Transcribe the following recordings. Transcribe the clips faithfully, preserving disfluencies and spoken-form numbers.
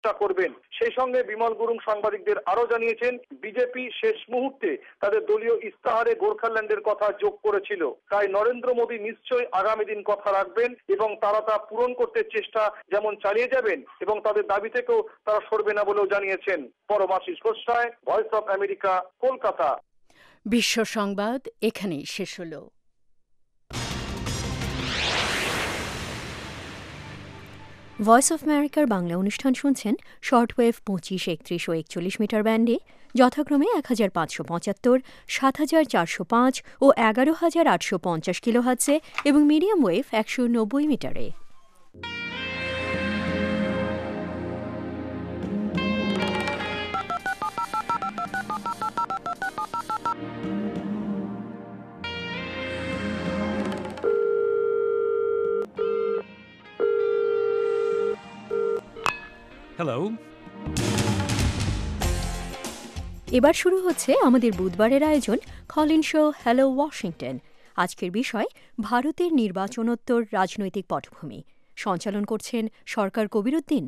চেষ্টা করবেন। সেই সঙ্গে বিমল গুরুং সাংবাদিকদের আরো জানিয়েছেন, বিজেপি শেষ মুহূর্তে তাদের দলীয় ইস্তাহারে গোর্খাল্যান্ডের কথা যোগ করেছিল, তাই নরেন্দ্র মোদী নিশ্চয়ই আগামী দিন কথা রাখবেন এবং তারা তা পূরণ করতে চেষ্টা যেমন চালিয়ে যাবেন এবং তাদের দাবি থেকেও তারা সরবে না বলেও জানিয়েছেন। Paramashis Goswami, Voice of America, Kolkata. বিশ্ব সংবাদ এখানেই শেষ হলো। ভয়েস অফ আমেরিকার বাংলা অনুষ্ঠান শুনছেন শর্টওয়েভ পঁচিশ, একত্রিশ ও একচল্লিশ মিটার ব্যান্ডে যথাক্রমে এক হাজার পাঁচশো পঁচাত্তর, সাত হাজার চারশো পাঁচ ও এগারো হাজার আটশো পঞ্চাশ কিলোহার্টজে এবং মিডিয়াম ওয়েভ একশো নব্বই মিটারে। হ্যালো। এবার শুরু হচ্ছে আমাদের বুধবারের আয়োজন কলিন শো হ্যালো ওয়াশিংটন। আজকের বিষয় ভারতের নির্বাচনোত্তর রাজনৈতিক পটভূমি। সঞ্চালন করছেন সরকার কবিরউদ্দিন।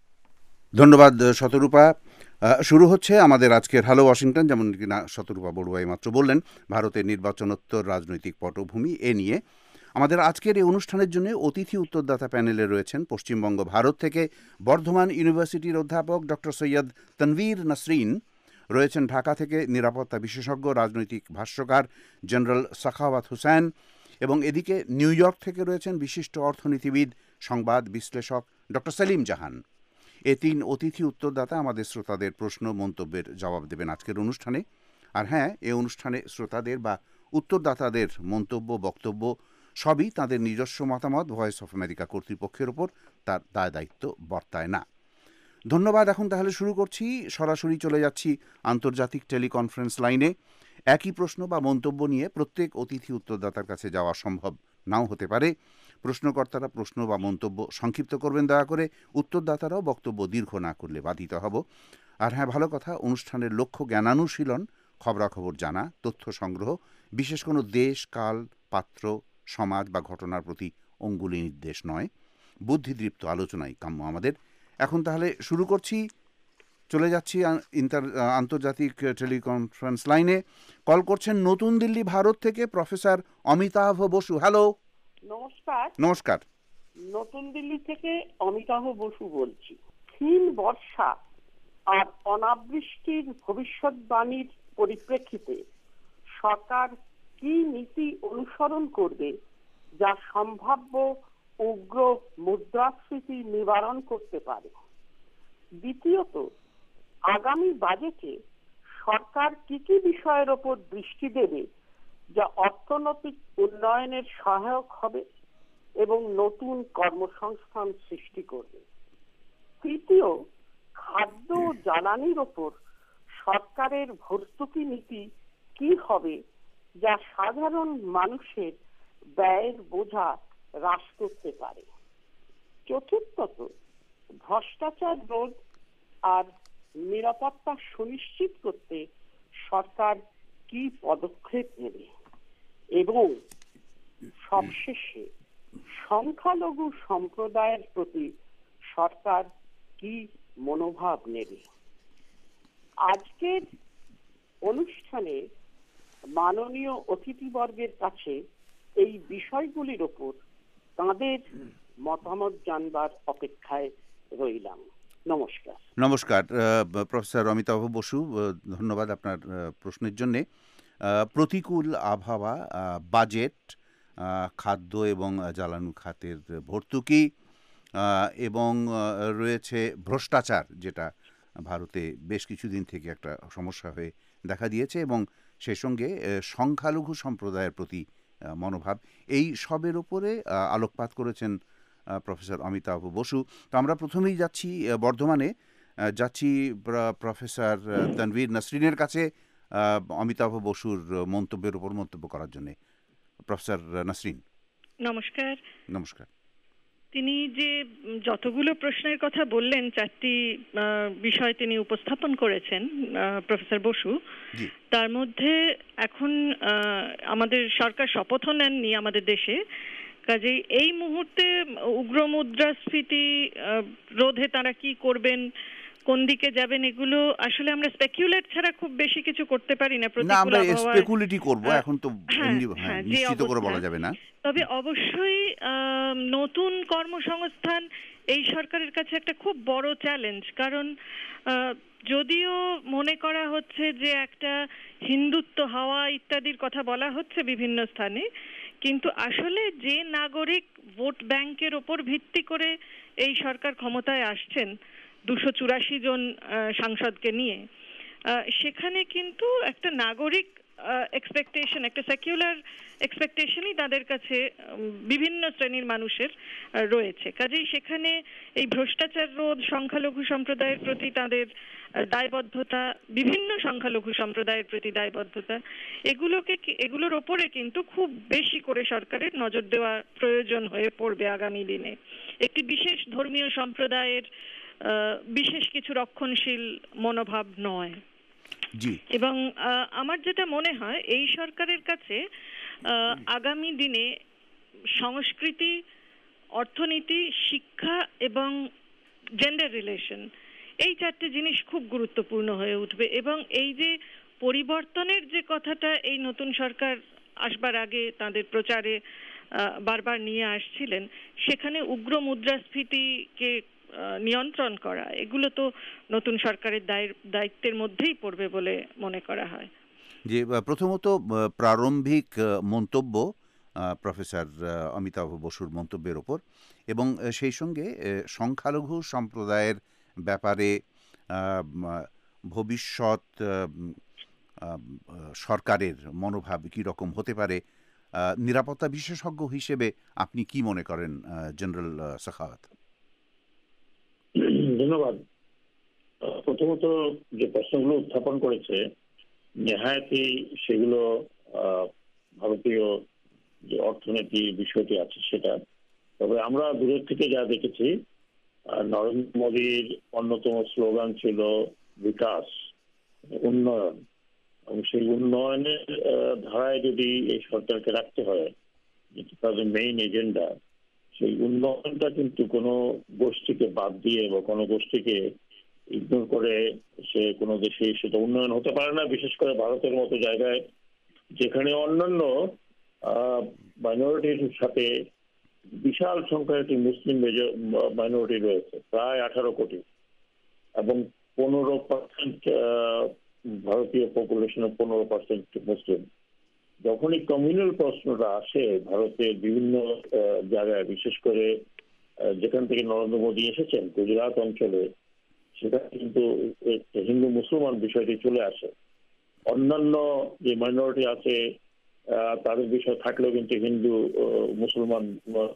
ধন্যবাদ শতরূপা। শুরু হচ্ছে আমাদের আজকের হ্যালো ওয়াশিংটন, যেমন কিনা শতরূপা বড়ুয়াই মাত্র বললেন, ভারতের নির্বাচনোত্তর রাজনৈতিক পটভূমি এ নিয়ে আমাদের আজকের এই অনুষ্ঠানের জন্য অতিথি উত্তরদাতা প্যানেলে রয়েছেন পশ্চিমবঙ্গ ভারত থেকে বর্ধমান ইউনিভার্সিটির অধ্যাপক ডক্টর সৈয়দ তানভীর নাসরিন, রয়েছেন ঢাকা থেকে নিরাপত্তা বিশেষজ্ঞ রাজনৈতিক ভাষ্যকার জেনারেল সাখাওয়াত হোসেন, এবং এদিকে নিউ ইয়র্ক থেকে রয়েছেন বিশিষ্ট অর্থনীতিবিদ সংবাদ বিশ্লেষক ডক্টর সেলিম জাহান। এ তিন অতিথি উত্তরদাতা আমাদের শ্রোতাদের প্রশ্ন মন্তব্যের জবাব দেবেন আজকের অনুষ্ঠানে। আর হ্যাঁ, এ অনুষ্ঠানে শ্রোতাদের বা উত্তরদাতাদের মন্তব্য বক্তব্য সবই তাদের নিজস্ব মতামত, ভয়েস অফ আমেরিকা কর্তৃপক্ষের ওপর তার দায় দায়িত্ব বর্তায় না। ধন্যবাদ। এখন তাহলে শুরু করছি, সরাসরি চলে যাচ্ছি আন্তর্জাতিক টেলিকনফারেন্স লাইনে। একই প্রশ্ন বা মন্তব্য নিয়ে প্রত্যেক অতিথি উত্তরদাতার কাছে যাওয়া সম্ভব নাও হতে পারে। প্রশ্নকর্তারা প্রশ্ন বা মন্তব্য সংক্ষিপ্ত করবেন দয়া করে, উত্তরদাতারাও বক্তব্য দীর্ঘ না করলে বাধিত হব। আর হ্যাঁ, ভালো কথা, অনুষ্ঠানের লক্ষ্য জ্ঞানানুশীলন, খবরাখবর জানা, তথ্য সংগ্রহ, বিশেষ কোনো দেশ, কাল, পাত্র, সমাজ বা ঘটনার প্রতি অঙ্গুলি নির্দেশ নয়। বুদ্ধিদীপ্ত আলোচনাই কাম্য আমাদের। এখন তাহলে শুরু করছি, চলে যাচ্ছি ইন্টার আন্তর্জাতিক টেলিকনফারেন্স লাইনে। কল করছেন নতুন দিল্লি ভারত থেকে প্রফেসর অমিতাভ বসু। হ্যালো। নমস্কার। নমস্কার। নতুন দিল্লি থেকে অমিতাভ বসু বলছি। ক্ষীণ বর্ষা আর অনাবৃষ্টির ভবিষ্যৎবাণীর পরিপ্রেক্ষিতে সরকার কি নীতি অনুসরণ করবে যা সম্ভাব্য উগ্র মুদ্রাস্ফীতি নিবারণ করতে পারে? দ্বিতীয়ত, আগামী বাজেটে সরকার কি কি বিষয়ের ওপর দৃষ্টি দেবে যা অর্থনৈতিক উন্নয়নের সহায়ক হবে এবং নতুন কর্মসংস্থান সৃষ্টি করবে? তৃতীয়, খাদ্য ও জ্বালানির ওপর সরকারের ভর্তুকি নীতি কি হবে যা সাধারণ মানুষের ব্যয়ের বোঝা হ্রাস করতে পারে? চতুর্থত, ভ্রষ্টাচার রোধ আর নিরাপত্তা সুনিশ্চিত করতে সরকার কি পদক্ষেপ নেবে? এবং সবশেষে, সংখ্যালঘু সম্প্রদায়ের প্রতি সরকার কি মনোভাব নেবে? আজকের অনুষ্ঠানে মাননীয় অতিথিবর্গের কাছে এই বিষয়গুলির ওপর তাঁদের মতামত জানবার অপেক্ষায় রইলাম। নমস্কার। নমস্কার প্রফেসর অমিতাভ বসু, ধন্যবাদ আপনার প্রশ্নের জন্যে। প্রতিকূল আবহাওয়া, বাজেট, খাদ্য এবং জ্বালানি খাতের ভর্তুকি এবং রয়েছে ভ্রষ্টাচার, যেটা ভারতে বেশ কিছুদিন থেকে একটা সমস্যা হয়ে দেখা দিয়েছে, এবং সেই সঙ্গে সংখ্যালঘু সম্প্রদায়ের প্রতি মনোভাব, এই সবের ওপরে আলোকপাত করেছেন প্রফেসর অমিতাভ বসু। তো আমরা প্রথমেই যাচ্ছি বর্ধমানে, যাচ্ছি প্রফেসর তানভীর নাসরিনের কাছে অমিতাভ বসুর মন্তব্যের উপর মন্তব্য করার জন্য। প্রফেসর নাসরিন। নমস্কার। নমস্কার। তিনি যে যতগুলো প্রশ্নের কথা বললেন, চারটি বিষয় তিনি উপস্থাপন করেছেন প্রফেসর বসু, তার মধ্যে এখন আমাদের সরকার শপথও নেননি আমাদের দেশে, কাজেই এই মুহূর্তে উগ্র মুদ্রাস্ফীতি রোধে তারা কি করবেন, কোন দিকে যাবেন, এগুলো আসলে আমরা স্পেকুলেট ছাড়া খুব বেশি কিছু করতে পারি না। না, আমরা স্পেকুলেটই করব, এখন তো নিশ্চিত করে বলা যাবে না। তবে অবশ্যই নতুন কর্মসংস্থান এই সরকারের কাছে একটা খুব বড় চ্যালেঞ্জ, কারণ যদিও মনে করা হচ্ছে যে একটা হিন্দুত্ব হাওয়া ইত্যাদির কথা বলা হচ্ছে বিভিন্ন স্থানে, কিন্তু আসলে যে নাগরিক ভোট ব্যাংকের ওপর ভিত্তি করে এই সরকার ক্ষমতায় আসছেন দুশো চুরাশি জন সাংসদকে নিয়ে, সেখানে কিন্তু একটা নাগরিক এক্সপেকটেশন, একটা সেকুলার এক্সপেকটেশনই তাদের কাছে বিভিন্ন শ্রেণীর মানুষের রয়েছে। কাজেই সেখানে এই ভ্রষ্টাচার রোধ, সংখ্যালঘু সম্প্রদায়ের প্রতি তাদের দায়বদ্ধতা, বিভিন্ন সংখ্যালঘু সম্প্রদায়ের প্রতি দায়বদ্ধতা, এগুলোকে এগুলোর ওপরে কিন্তু খুব বেশি করে সরকারের নজর দেওয়া প্রয়োজন হয়ে পড়বে আগামী দিনে। একটি বিশেষ ধর্মীয় সম্প্রদায়ের বিশেষ কিছু রক্ষণশীল মনোভাব নয়। এবং আমার যেটা মনে হয় এই সরকারের কাছে আগামী দিনে সংস্কৃতি, অর্থনীতি, শিক্ষা এবং জেন্ডার রিলেশন, এই চারটি জিনিস খুব গুরুত্বপূর্ণ হয়ে উঠবে। এবং এই যে পরিবর্তনের যে কথাটা এই নতুন সরকার আসবার আগে তাদের প্রচারে বারবার নিয়ে আসছিলেন, সেখানে উগ্র মুদ্রাস্ফীতিকে নিয়ন্ত্রণ করা, এগুলো তো নতুন সরকারের দায়িত্বের মধ্যেই পড়বে বলে মনে করা হয়। যে প্রথমত প্রারম্ভিক মন্তব্য প্রফেসর অমিতাভ বসুর মন্তব্যের ওপর, এবং সেই সঙ্গে সংখ্যালঘু সম্প্রদায়ের ব্যাপারে ভবিষ্যৎ সরকারের মনোভাব কী রকম হতে পারে, নিরাপত্তা বিশেষজ্ঞ হিসেবে আপনি কি মনে করেন জেনারেল সাখাওয়াত? ধন্যবাদ। প্রথমত যে প্রশ্নগুলো উত্থাপন করেছে নেহায়াতি সেগুলো ভারতীয় যে অর্থনীতির বিষয়টি আছে সেটা, তবে আমরা দূরের থেকে যা দেখেছি, নরেন্দ্র মোদীর অন্যতম স্লোগান ছিল বিকাশ, উন্নয়ন, এবং সেই উন্নয়নের ধারায় যদি এই সরকারকে রাখতে হয়, যেটি তাদের মেইন এজেন্ডা, সেই উন্নয়নটা কিন্তু কোনো গোষ্ঠীকে বাদ দিয়ে বা কোনো গোষ্ঠীকে ইগনোর করে সে কোনো দেশে সেটা উন্নয়ন হতে পারে না। বিশেষ করে ভারতের মতো জায়গায় যেখানে অন্যান্য মাইনরিটির সাথে বিশাল সংখ্যার একটি মুসলিম মাইনরিটি রয়েছে, প্রায় আঠারো কোটি, এবং পনেরো পার্সেন্ট ভারতীয় পপুলেশনের পনেরো পার্সেন্ট মুসলিম। যখনই কমিউনাল প্রশ্নটা আসে ভারতের বিভিন্ন জায়গায়, বিশেষ করে যেখান থেকে নরেন্দ্র মোদী এসেছেন গুজরাট অঞ্চলে, সেখানে কিন্তু হিন্দু মুসলমান বিষয়টি চলে আসে। অন্যান্য যে মাইনরিটি আছে তাদের বিষয় থাকলেও কিন্তু হিন্দু মুসলমান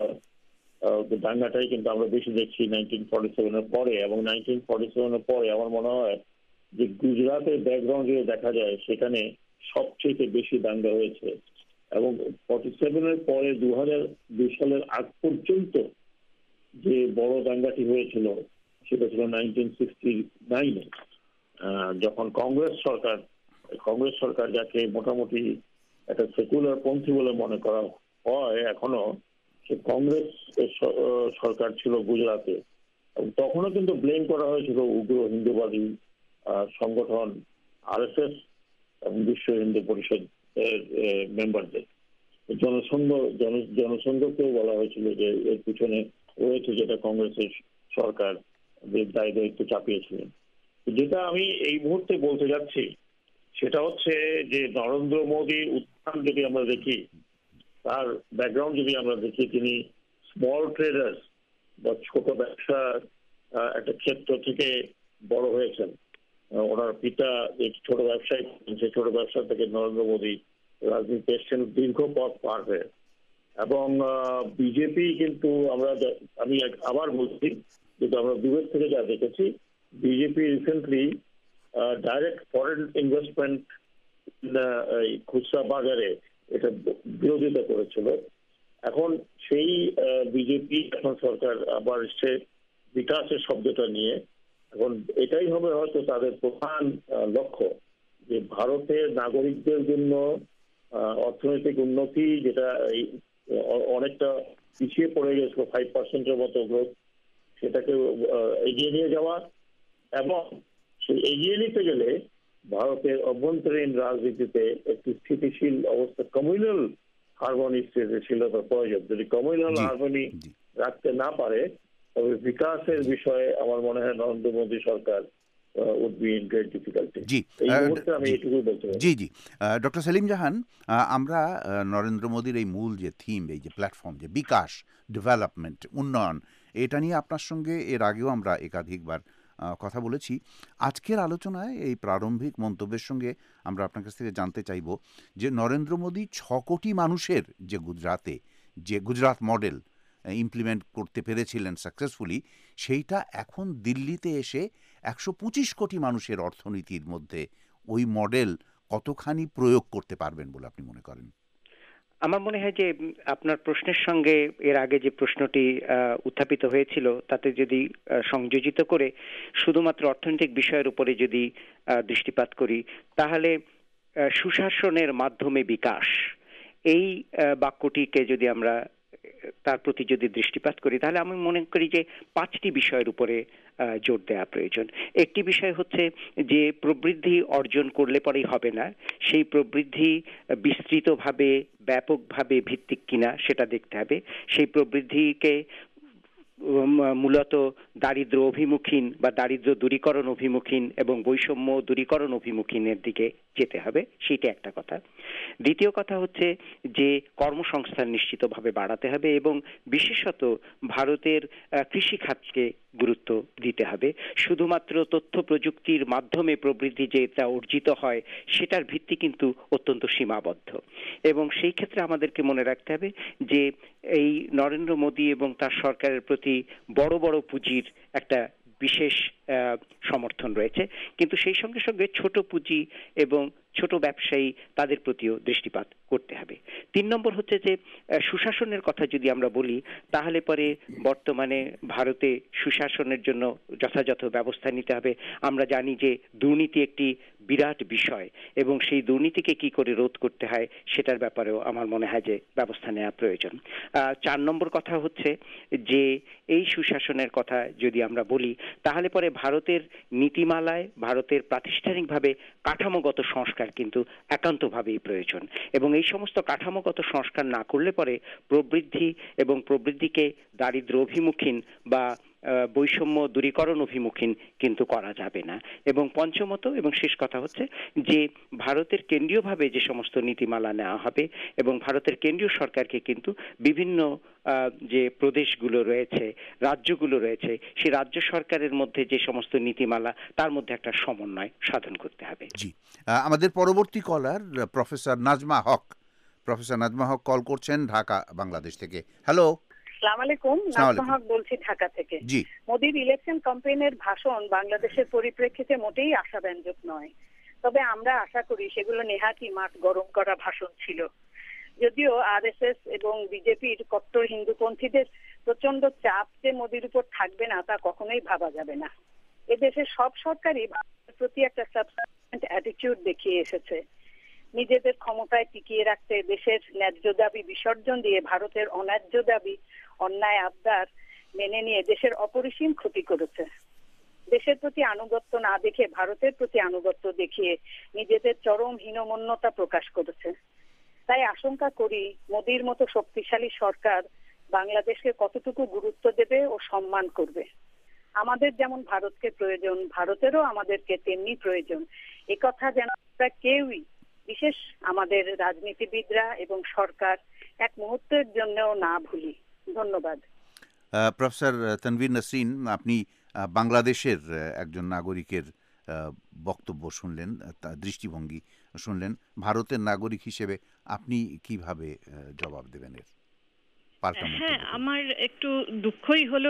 দাঙ্গাটাই কিন্তু আমরা বেশি দেখছি নাইনটিন ফর্টি সেভেনের পরে। এবং নাইনটিন ফর্টি সেভেনের পরে আমার মনে হয় যে গুজরাটের ব্যাকগ্রাউন্ড যদি দেখা যায় সেখানে সবচেয়ে বেশি দাঙ্গা হয়েছে। এবং ফর্টি সেভেনের পরে দু হাজার দুই সালের আগ পর্যন্ত যে বড় দাঙ্গাটি হয়েছিল সেটা ছিল নাইনটিন সিক্সটি নাইনে, যখন কংগ্রেস সরকার কংগ্রেস সরকার যাকে মোটামুটি একটা সেকুলার পন্থী বলে মনে করা হয় এখনো, সে কংগ্রেস সরকার ছিল গুজরাটে। এবং তখনও কিন্তু ব্লেম করা হয়েছিল উগ্র হিন্দুবাদী সংগঠন আরএসএস এবং বিশ্ব হিন্দু পরিষদ এর মেম্বারদের। জনসংঘ জনসংঘকেও বলা হয়েছিল যে এর পিছনে রয়েছে যেটা কংগ্রেসের সরকার দায় দায়িত্ব চাপিয়েছিলেন। যেটা আমি এই মুহূর্তে বলতে যাচ্ছি সেটা হচ্ছে যে নরেন্দ্র মোদীর উত্থান যদি আমরা দেখি, তার ব্যাকগ্রাউন্ড যদি আমরা দেখি, তিনি স্মল ট্রেডার্স বা ছোট ব্যবসার একটা ক্ষেত্র থেকে বড় হয়েছেন। ওনার পিতা যে ছোট ব্যবসায়ী, সেই ছোট ব্যবসা থেকে নরেন্দ্র মোদী রাজনীতি এসছেন দীর্ঘ পথ পার হয়ে। এবং বিজেপি কিন্তু আমরা আমি আবার বলছি, কিন্তু আমরা দূরের থেকে যা দেখেছি, BJP recently direct foreign investment খুচরা বাজারে এটা বিরোধিতা করেছিল। এখন সেই বিজেপি এখন সরকার আবার এসছে বিকাশের শব্দটা নিয়ে। এখন এটাই হবে হয়তো তাদের প্রধান লক্ষ্য, যে ভারতের নাগরিকদের জন্য অর্থনৈতিক উন্নতি, যেটা অনেকটা পিছিয়ে পড়ে গেছিল ফাইভ পার্সেন্টের মতো গ্রোথ, সেটাকে এগিয়ে নিয়ে যাওয়া, এবং সেই এগিয়ে নিতে গেলে ভারতের অভ্যন্তরীণ রাজনীতিতে একটি স্থিতিশীল অবস্থা, কমিউনাল হারমোনি স্থিতিশীলতা প্রয়োজন। যদি কমিউনাল হারমোনি রাখতে না পারে তবে বিকাশের বিষয়ে আমার মনে হয় নরেন্দ্র মোদী সরকার would be in great difficulty. জি এই মুহূর্তে আমি এটুকুই বলতে পারি। জি জি ডক্টর সেলিম জাহান, আমরা নরেন্দ্র মোদীর এই মূল যে থিম, এই যে প্ল্যাটফর্ম, যে বিকাশ, ডেভেলপমেন্ট, উন্নয়ন, এটা নিয়ে আপনার সঙ্গে এর আগেও আমরা একাধিকবার কথা বলেছি। আজকের আলোচনায় এই প্রারম্ভিক মন্তব্যের সঙ্গে আমরা আপনার কাছ থেকে জানতে চাইব যে নরেন্দ্র মোদী ছ কোটি মানুষের যে গুজরাতে যে গুজরাট মডেল ইমপ্লিমেন্ট করতে পেরেছিলেন সাকসেসফুলি, সেইটা এখন দিল্লিতে এসে একশো পঁচিশ কোটি মানুষের অর্থনীতির মধ্যে ওই মডেল কতখানি প্রয়োগ করতে পারবেন বলে আপনি মনে করেন? আমার মনে হয় যে আপনার প্রশ্নের সঙ্গে এর আগে যে প্রশ্নটি উত্থাপিত হয়েছিল তাতে যদি সংযোজিত করে শুধুমাত্র অর্থনৈতিক বিষয়ের উপরে যদি দৃষ্টিপাত করি, তাহলে সুশাসনের মাধ্যমে বিকাশ, এই বাক্যটিকে যদি আমরা তার প্রতি যদি দৃষ্টিপাত করি, তাহলে আমি মনে করি যে পাঁচটি বিষয়ের উপরে জোর দেওয়া প্রয়োজন। একটি বিষয় হচ্ছে যে প্রবৃদ্ধি অর্জন করলে পরেই হবে না, সেই প্রবৃদ্ধি বিস্তৃতভাবে ব্যাপকভাবে ভিত্তিক কিনা সেটা দেখতে হবে। সেই প্রবৃদ্ধিকে মূলত দারিদ্র অভিমুখীন বা দারিদ্র দূরীকরণ অভিমুখীন এবং বৈষম্য দূরীকরণ অভিমুখীনের দিকে যেতে হবে, সেটা একটা কথা। দ্বিতীয় কথা হচ্ছে যে কর্মসংস্থান নিশ্চিতভাবে বাড়াতে হবে এবং বিশেষত ভারতের কৃষি খাতকে গুরুত্ব দিতে হবে। শুধুমাত্র তথ্য প্রযুক্তির মাধ্যমে প্রবৃদ্ধি যে তা অর্জিত হয় সেটার ভিত্তি কিন্তু অত্যন্ত সীমাবদ্ধ, এবং সেই ক্ষেত্রে আমাদেরকে মনে রাখতে হবে যে এই নরেন্দ্র মোদী এবং তার সরকারের প্রতি বড় বড় পুঁজির একটা বিশেষ সমর্থন রয়েছে, কিন্তু সেই সঙ্গে সঙ্গে ছোট পুঁজি এবং ছোট ব্যবসায়ী তাদের প্রতিও দৃষ্টিপাত করতে হবে। তিন নম্বর হচ্ছে যে সুশাসনের কথা যদি আমরা বলি, তাহলে পরে বর্তমানে ভারতে সুশাসনের জন্য যথাযথ ব্যবস্থা নিতে হবে। আমরা জানি যে দুর্নীতি একটি বিরাট বিষয় এবং সেই দুর্নীতিকে কি করে রোধ করতে হয় সেটার ব্যাপারেও আমার মনে হয় যে ব্যবস্থা নেওয়া প্রয়োজন। চার নম্বর কথা হচ্ছে যে এই সুশাসনের কথা যদি আমরা বলি, তাহলে পরে ভারতের নীতিমালায় ভারতের প্রাতিষ্ঠানিকভাবে কাঠামোগত সংস্কার কিন্তু একান্তভাবেই প্রয়োজন, এবং এই সমস্ত কাঠামোগত সংস্কার না করলে পরে প্রবৃদ্ধি এবং প্রবৃদ্ধিকে দারিদ্র অভিমুখীন বা বৈষম্য দূরীকরণ অভিমুখীন কিন্তু করা যাবে না। এবং পঞ্চমত এবং শেষ কথা হচ্ছে যে ভারতের কেন্দ্রীয়ভাবে যে সমস্ত নীতিমালা নেওয়া হবে এবং ভারতের কেন্দ্রীয় সরকারকে কিন্তু বিভিন্ন যে প্রদেশগুলো রয়েছে, রাজ্যগুলো রয়েছে, সেই রাজ্য সরকারের মধ্যে যে সমস্ত নীতিমালা তার মধ্যে একটা সমন্বয় সাধন করতে হবে। জি, আমাদের পরবর্তী caller professor Najma Haque. Professor Najma Haque call করছেন ঢাকা, বাংলাদেশ থেকে। হ্যালো। আসসালামু আলাইকুম, নাজমা হক বলছি ঢাকা থেকে। জি। মোদির ইলেকশন ক্যাম্পেইনের ভাষণ বাংলাদেশের পরিপ্রেক্ষিতে মোটেই আশাব্যঞ্জক নয়, তবে আমরা আশা করি সেগুলো নেহাতই মাঠ গরম করা ভাষণ ছিল। যদিও আরএসএস এবং বিজেপির কট্টর হিন্দুপন্থীদের প্রচন্ড চাপ যে মোদির উপর থাকবে না তা কখনোই ভাবা যাবে না। এদেশের সব সরকারই ভারতের প্রতি একটা সাবস্টেন্ট অ্যাটিটিউড দেখিয়ে এসেছে। নিজেদের ক্ষমতায় টিকিয়ে রাখতে দেশের ন্যায্য দাবি বিসর্জন দিয়ে ভারতের অন্যায্য দাবি, অন্যায় আবদার মেনে নিয়ে দেশের অপরিসীম ক্ষতি করেছে। দেশের প্রতি আনুগত্য না দেখে ভারতের প্রতি আনুগত্য দেখিয়ে নিজেদের চরম হীনমন্যতা প্রকাশ করেছে। তাই আশঙ্কা করি মোদির মতো শক্তিশালী সরকার বাংলাদেশকে কতটুকু গুরুত্ব দেবে ও সম্মান করবে। আমাদের যেমন ভারতকে প্রয়োজন, ভারতেরও আমাদেরকে তেমনি প্রয়োজন। একথা যেন আমরা কেউই, বিশেষ আমাদের রাজনীতিবিদরা এবং সরকার, এক মুহূর্তের জন্যও না ভুলি। ধন্যবাদ। প্রফেসর তানভীর নাসরিন, আপনি বাংলাদেশের একজন নাগরিকের বক্তব্য শুনলেন, দৃষ্টিভঙ্গি শুনলেন। ভারতের নাগরিক হিসেবে আপনি কিভাবে জবাব দেবেন এর? হ্যাঁ, আমার একটু দুঃখই হলো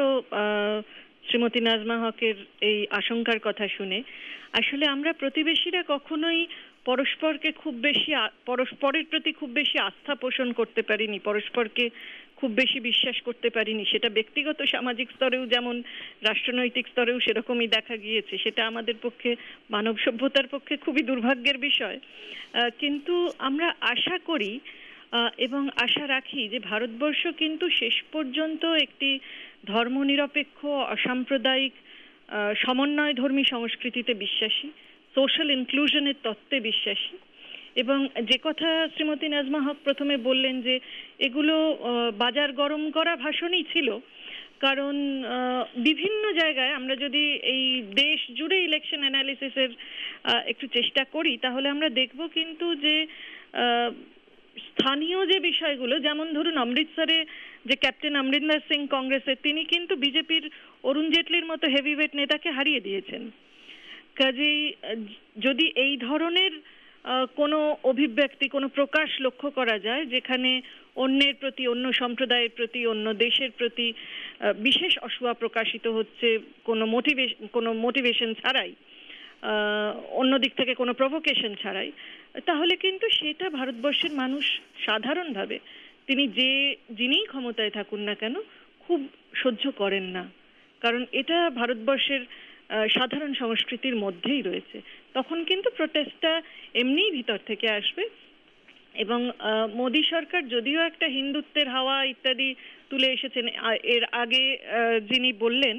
শ্রীমতী নাজমা হকের এই আশঙ্কার কথা শুনে। আসলে আমরা প্রতিবেশীরা কখনোই পরস্পরকে খুব বেশি পরস্পরের প্রতি খুব বেশি আস্থা পোষণ করতে পারিনি, পরস্পরকে খুব বেশি বিশ্বাস করতে পারিনি। সেটা ব্যক্তিগত সামাজিক স্তরেও যেমন রাষ্ট্রনৈতিক স্তরেও সেরকমই দেখা গিয়েছে। সেটা আমাদের পক্ষে, মানব সভ্যতার পক্ষে খুবই দুর্ভাগ্যের বিষয়। কিন্তু আমরা আশা করি এবং আশা রাখি যে ভারতবর্ষ কিন্তু শেষ পর্যন্ত একটি ধর্মনিরপেক্ষ অসাম্প্রদায়িক সমন্বয়ধর্মী সংস্কৃতিতে বিশ্বাসী, সোশ্যাল ইনক্লুশনের তত্ত্বে বিশ্বাসী। এবং যে কথা শ্রীমতী নাজমা হক প্রথমে বললেন যে এগুলো বাজার গরম করা ভাষণই ছিল, কারণ বিভিন্ন জায়গায় আমরা যদি এই দেশ জুড়ে ইলেকশন অ্যানালিসিসের একটু চেষ্টা করি তাহলে আমরা দেখব কিন্তু যে স্থানীয় যে বিষয়গুলো, যেমন ধরুন অমৃতসরে যে ক্যাপ্টেন অমরিন্দর সিং কংগ্রেসের, তিনি কিন্তু বিজেপির অরুণ জেটলির মতো হেভিওয়েট নেতাকে হারিয়ে দিয়েছেন। কাজেই যদি এই ধরনের কোনো অভিব্যক্তি, কোনো প্রকাশ লক্ষ্য করা যায় যেখানে অন্যের প্রতি, অন্য সম্প্রদায়ের প্রতি, অন্য দেশের প্রতি বিশেষ অসূয়া প্রকাশিত হচ্ছে কোনো মোটিভেশন কোনো মোটিভেশন ছাড়াই, অন্য দিক থেকে কোনো প্রভোকেশন ছাড়াই, তাহলে কিন্তু সেটা ভারতবর্ষের মানুষ সাধারণভাবে, তিনি যে যিনিই ক্ষমতায় থাকুন না কেন, খুব সহ্য করেন না। কারণ এটা ভারতবর্ষের সাধারণ সংস্কৃতির মধ্যেই রয়েছে। তখন কিন্তু প্রোটেস্টটা এমনিই ভিতর থেকে আসবে। এবং মোদী সরকার যদিও একটা হিন্দুত্বের হাওয়া ইত্যাদি তুলে এসেছেন, এর আগে যিনি বললেন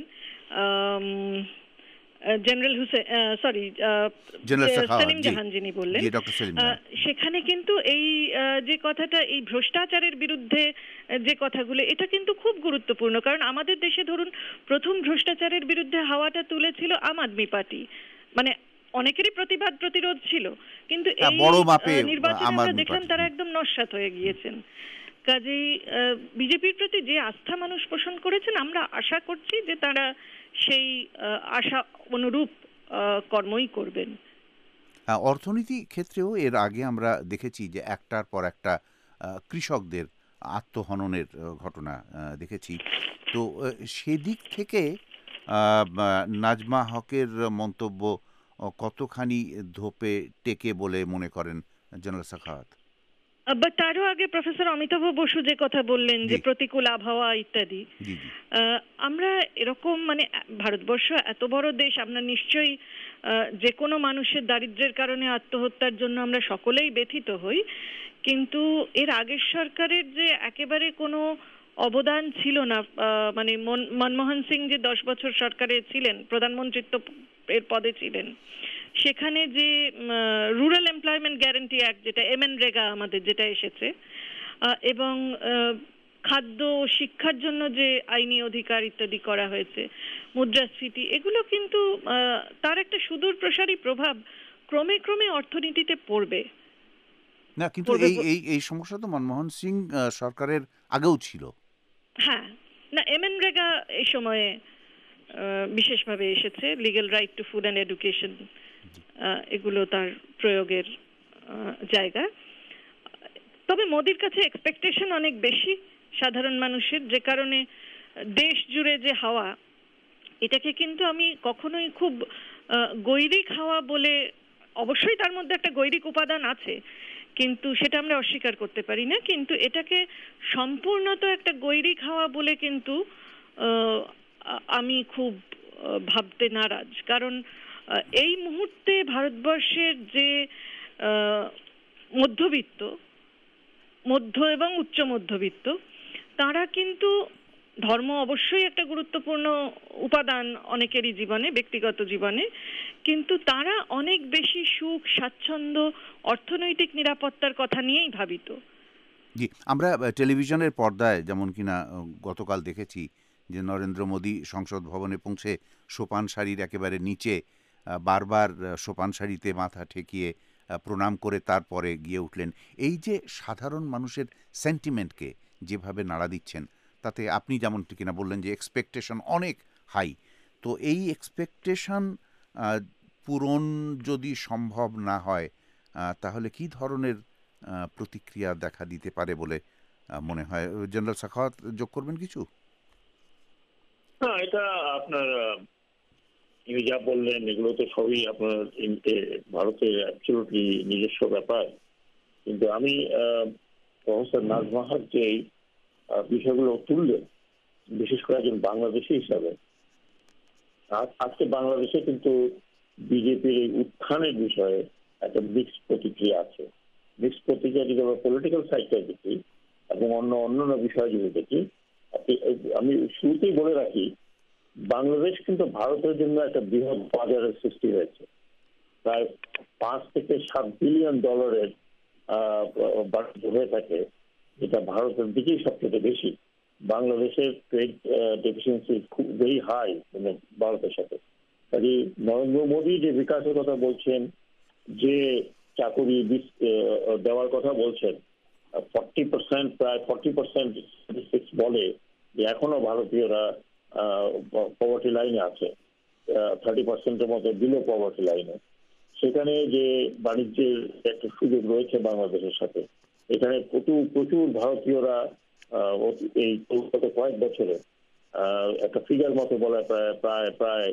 জেনারেল হুসেন সরি সেলিম জাহান যিনি বললেন, সেখানে কিন্তু এই যে কথাটা, এই ভ্রষ্টাচারের বিরুদ্ধে যে কথাগুলো, এটা কিন্তু খুব গুরুত্বপূর্ণ। কারণ আমাদের দেশে ধরুন প্রথম ভ্রষ্টাচারের বিরুদ্ধে হাওয়াটা তুলেছিল আম আদমি পার্টি, মানে অনেকেরই প্রতিবাদ প্রতিরোধ ছিল, কিন্তু এই নির্বাচনে আমরা দেখলাম তারা একদম নস্যাৎ হয়ে গিয়েছেন। কাজেই বিজেপির প্রতি যে আস্থা মানুষ পোষণ করেছেন, আমরা আশা করছি যে তারা সেই আশা অনুরূপ কর্মই করবেন। অর্থনীতি ক্ষেত্রেও এর আগে আমরা দেখেছি যে একটার পর একটা কৃষকদের আত্মহননের ঘটনা দেখেছি। তো সেদিক থেকে নাজমা হকের মন্তব্য কতখানি ধোপে টেকে বলে মনে করেন জেনারেল সাখাওয়াত? বা তারও আগে প্রফেসর অমিতাভ বসু যে কথা বললেন যে প্রতিকূল আবহাওয়া ইত্যাদি, আমরা এরকম, মানে ভারতবর্ষ এত বড় দেশ, আমরা নিশ্চয়ই যে কোনো মানুষের দারিদ্র্যের কারণে আত্মহত্যার জন্য আমরা সকলেই ব্যথিত হই, কিন্তু এর আগের সরকারের যে একেবারে কোনো অবদান ছিল না, মানে মনমোহন সিং যে দশ বছর সরকারে ছিলেন, প্রধানমন্ত্রীত্ব এর পদে ছিলেন, সেখানে যে রুরাল এমপ্লয়মেন্ট গ্যারান্টি অ্যাক্ট, যেটা এমএনরেগা আমাদের যেটা এসেছে, এবং খাদ্য ও শিক্ষার জন্য যে আইনি অধিকার ইত্যাদি করা হয়েছে, মুদ্রাস্ফীতি, এগুলো কিন্তু তার একটা সুদূর প্রসারী প্রভাব ক্রমে ক্রমে অর্থনীতিতে পড়বে। না, কিন্তু এই এই এই সমস্যা তো মনমোহন সিং সরকারের আগেও ছিল। হ্যাঁ, না, এমএনরেগা এই সময়ে বিশেষভাবে এসেছে, legal right to food and education, এগুলো তার প্রয়োগের জায়গা। তবে মোদির কাছে এক্সপেকটেশন অনেক বেশি সাধারণ মানুষের, যে কারণে দেশ জুড়ে যে হাওয়া, এটাকে কিন্তু আমি কখনোই খুব গৈরিক হাওয়া বলে, অবশ্যই তার মধ্যে একটা গৈরিক উপাদান আছে, কিন্তু সেটা আমরা অস্বীকার করতে পারি না, কিন্তু এটাকে সম্পূর্ণত একটা গৈরিক হাওয়া বলে কিন্তু আমি খুব ভাবতে নারাজ। কারণ এই মুহূর্তে ভারতবর্ষের যে মধ্যবিত্ত, মধ্য এবং উচ্চ মধ্যবিত্ত, তারা কিন্তু, ধর্ম অবশ্যই একটা গুরুত্বপূর্ণ উপাদান অনেকেরই জীবনে, ব্যক্তিগত জীবনে, কিন্তু তারা অনেক বেশি সুখ, স্বাচ্ছন্দ্য, অর্থনৈতিক নিরাপত্তার কথা নিয়েই ভাবিত। জি, আমরা টেলিভিশনের পর্দায় যেমন কিনা গতকাল দেখেছি যে নরেন্দ্র মোদী সংসদ ভবনে পৌঁছে সোপান সারির একেবারে নিচে বারবার সোপান সারিতে মাথা ঠেকিয়ে প্রণাম করে তারপরে গিয়ে উঠলেন। এই যে সাধারণ মানুষের সেন্টিমেন্টকে যেভাবে নাড়া দিচ্ছেন, তাতে আপনি যেমন কিনা বললেন যে এক্সপেকটেশন অনেক হাই, তো এই এক্সপেকটেশন পূরণ যদি সম্ভব না হয় তাহলে কি ধরনের প্রতিক্রিয়া দেখা দিতে পারে বলে মনে হয়? জেনারেল সাখাওয়াত যোগ করবেন কিছু? না, এটা আপনার যা বললেন এগুলো তো সবই আপনার ভারতের অ্যাবসলিউটলি নিজস্ব ব্যাপার, কিন্তু আমি প্রফেসর নাজমা হক যে বিষয়গুলো তুললেন, বিশেষ করে একজন বাংলাদেশি হিসাবে, আজকে বাংলাদেশে কিন্তু বিজেপির এই উত্থানের বিষয়ে একটা মিক্সড প্রতিক্রিয়া আছে। নিষ্পত্তিটা যদি আমরা পলিটিক্যাল সাইডটা দেখি এবং অন্য অন্যান্য বিষয় যদি দেখি, আমি শুরুতেই বলে রাখি বাংলাদেশ কিন্তু ভারতের জন্য একটা বৃহৎ বাজারের সৃষ্টি হয়েছে। প্রায় পাঁচ থেকে সাত বিলিয়ন ডলারের বাণিজ্য হয়ে থাকে, যেটা ভারতের দিকেই সবচেয়ে বেশি। বাংলাদেশের ট্রেড ডেফিসিয়েন্সি খুব ভেরি হাই মানে ভারতের সাথে। কাজে নরেন্দ্র মোদী যে বিকাশের কথা বলছেন, যে চাকুরি দেওয়ার কথা বলছেন, ফর্টি পার্সেন্ট প্রায় ফর্টি পার্সেন্ট বলে যে এখনো ভারতীয়রা পভার্টি লাইনে আছে, থার্টি পার্সেন্টের মতো বিলো পভার্টি লাইনে। সেখানে যে বাণিজ্যের একটা সুযোগ রয়েছে বাংলাদেশের সাথে, এখানে প্রচুর প্রচুর ভারতীয়রা এই গত কয়েক বছরে একটা ফিগার মতো বলা প্রায় প্রায় প্রায়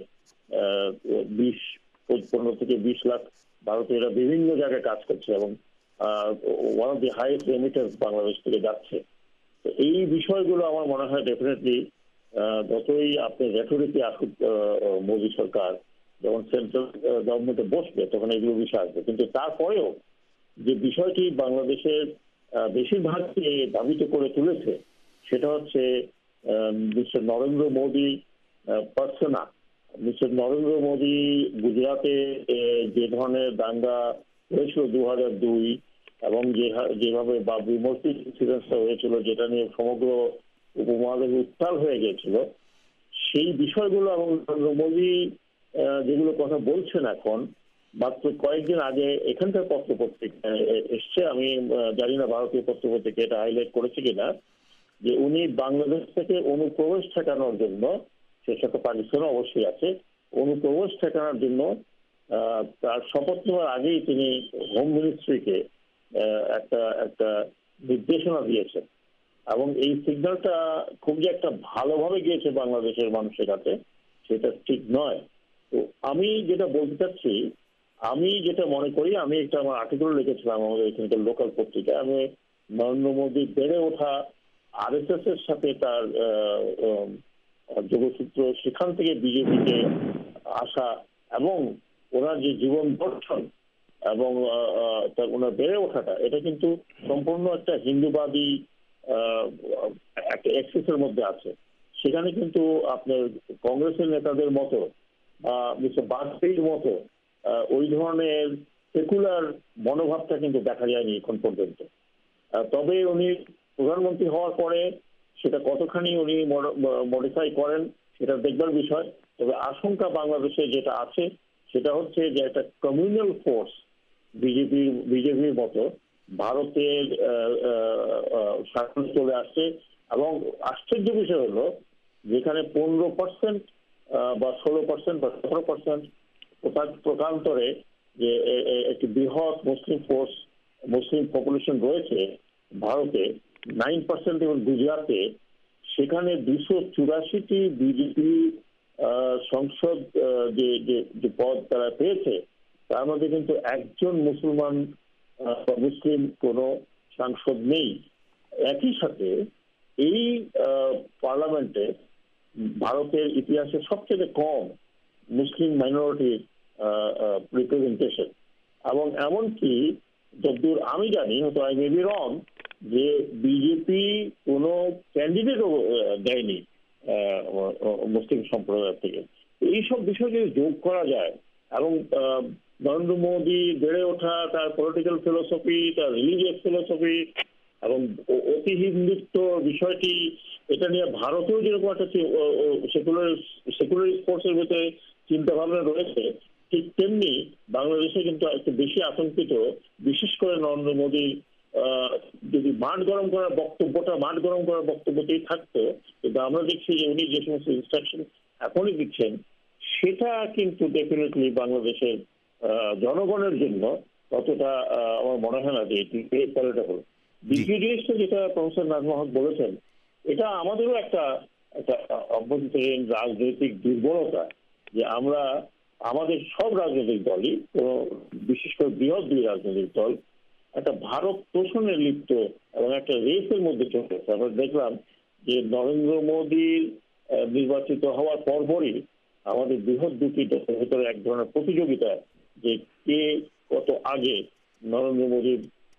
বিশ পনেরো থেকে বিশ লাখ ভারতীয়রা বিভিন্ন জায়গায় কাজ করছে এবং one of the highest remitters Bangladesh থেকে যাচ্ছে। তো এই বিষয়গুলো আমার মনে হয় ডেফিনেটলি যতই আপনি রেটরিকে আসুক মোদী সরকার, যখন সেন্ট্রাল গভর্নমেন্টে বসবে তখন এগুলো বিষয় আসবে। কিন্তু তারপরেও যে বিষয়টি বাংলাদেশের বেশিরভাগকে ধাবিত করে তুলেছে সেটা হচ্ছে mister Narendra Modi persona. Mister Narendra Modi গুজরাটে যে ধরনের দাঙ্গা হয়েছিল দু হাজার দুই এবং যেভাবে বাবরি মসজিদ ইনসিডেন্টটা হয়েছিল, যেটা নিয়ে সমগ্র উপমহাদেশ উত্তাল হয়ে গিয়েছিল, সেই বিষয়গুলো এবং নরেন্দ্র মোদী যেগুলো কথা বলছেন এখন, মাত্র কয়েকদিন আগে এখানকার পত্রপত্রিকা এসছে, আমি জানি না ভারতীয় পত্রপত্রিকা এটা হাইলাইট করেছে কিনা, যে উনি বাংলাদেশ থেকে অনুপ্রবেশ ঠেকানোর জন্য, সে সাথে পাকিস্তানও অবশ্যই আছে, অনুপ্রবেশ ঠেকানোর জন্য তার শপথ নেওয়ার আগেই তিনি হোম মিনিস্ট্রিকে একটা একটা নির্দেশনা দিয়েছেন এবং এই সিগন্যালটা খুব যে একটা ভালোভাবে গিয়েছে বাংলাদেশের মানুষের কাছে সেটা ঠিক নয়। তো আমি যেটা বলতে চাচ্ছি, আমি যেটা মনে করি, আমি একটা আমার আর্টিকেল লিখেছিলাম আমাদের এখানকার লোকাল পত্রিকায়, আমি নরেন্দ্র মোদী বেড়ে ওঠা আর এস এস এর সাথে তার যোগসূত্র, সেখান থেকে বিজেপিতে আসা এবং ওনার যে জীবন দর্শন এবং ওনার বেড়ে ওঠাটা, এটা কিন্তু সম্পূর্ণ একটা হিন্দুবাদী একটা এক্সেসের মধ্যে আছে। সেখানে কিন্তু আপনার কংগ্রেসের নেতাদের মতো বা মিস্টার বাজপেয়ীর মতো ওই ধরনের সেকুলার মনোভাবটা কিন্তু দেখা যায়নি এখন পর্যন্ত। তবে উনি প্রধানমন্ত্রী হওয়ার পরে সেটা কতখানি উনি মডিফাই করেন সেটা দেখবার বিষয়। তবে আশঙ্কা বাংলাদেশে যেটা আছে সেটা হচ্ছে যে একটা কমিউনাল ফোর্স বিজেপি বিজেপির মতো ভারতের শাসনে চলে আসছে এবং আশ্চর্য বিষয় হলো যেখানে পনেরো পার্সেন্ট বা ষোলো পার্সেন্ট বা সতেরো পার্সেন্ট প্রকান্তরে যে একটি বৃহৎ মুসলিম ফোর্স, মুসলিম পপুলেশন রয়েছে ভারতে, নাইন পার্সেন্ট এবং গুজরাটে, সেখানে দুশো চুরাশিটি বিজেপি সংসদ যে যে পদ তারা পেয়েছে তার মধ্যে কিন্তু একজন মুসলমান বা মুসলিম কোনো সাংসদ নেই। একই সাথে এই পার্লামেন্টে ভারতের ইতিহাসে সবচেয়ে কম মুসলিম মাইনরিটির রিপ্রেজেন্টেশন এবং এমনকি যতদূর আমি জানি, হয়তো আই মে বি রং, যে বিজেপি কোনো ক্যান্ডিডেটও দেয়নি মুসলিম সম্প্রদায় থেকে। এইসব বিষয় যদি যোগ করা যায় এবং নরেন্দ্র মোদী বেড়ে ওঠা, তার পলিটিক্যাল ফিলোসফি, তার রিলিজিয়াস ফিলোসফি এবং অতি হিন্দুত্ব বিষয়টি, এটা নিয়ে ভারতেও যেরকম একটা সেকুলার সেকুলার স্পোর্টসের ভিতরে চিন্তা ভাবনা রয়েছে, ঠিক তেমনি বাংলাদেশে কিন্তু একটু বেশি আতঙ্কিত, বিশেষ করে নরেন্দ্র মোদী যদি মাঠ গরম করার বক্তব্যটা মাঠ গরম করার বক্তব্যতেই থাকতো, কিন্তু আমরা দেখছি যে উনি যে সমস্ত ইনস্ট্রাকশন এখনই দিচ্ছেন সেটা কিন্তু ডেফিনেটলি বাংলাদেশের জনগণের জন্য ততটা আমার মনে হয় না যে প্যালেটেবল। দ্বিতীয় জিনিসটা যেটা প্রফেসর নাজমুল হক বলেছেন, এটা আমাদেরও একটা একটা অভ্যন্তরীণ রাজনৈতিক দুর্বলতা যে আমরা আমাদের সব রাজনৈতিক দলই, বিশেষ করে বৃহৎ দুই রাজনৈতিক দল, একটা ভারত পোষণে লিপ্ত এবং একটা রেসের মধ্যে চলছে। আমরা দেখলাম যে নরেন্দ্র মোদীর নির্বাচিত হওয়ার পরপরই আমাদের বৃহৎ দুটি দেশের ভিতরে এক ধরনের প্রতিযোগিতা যে কে কত আগে নরেন্দ্র মোদীর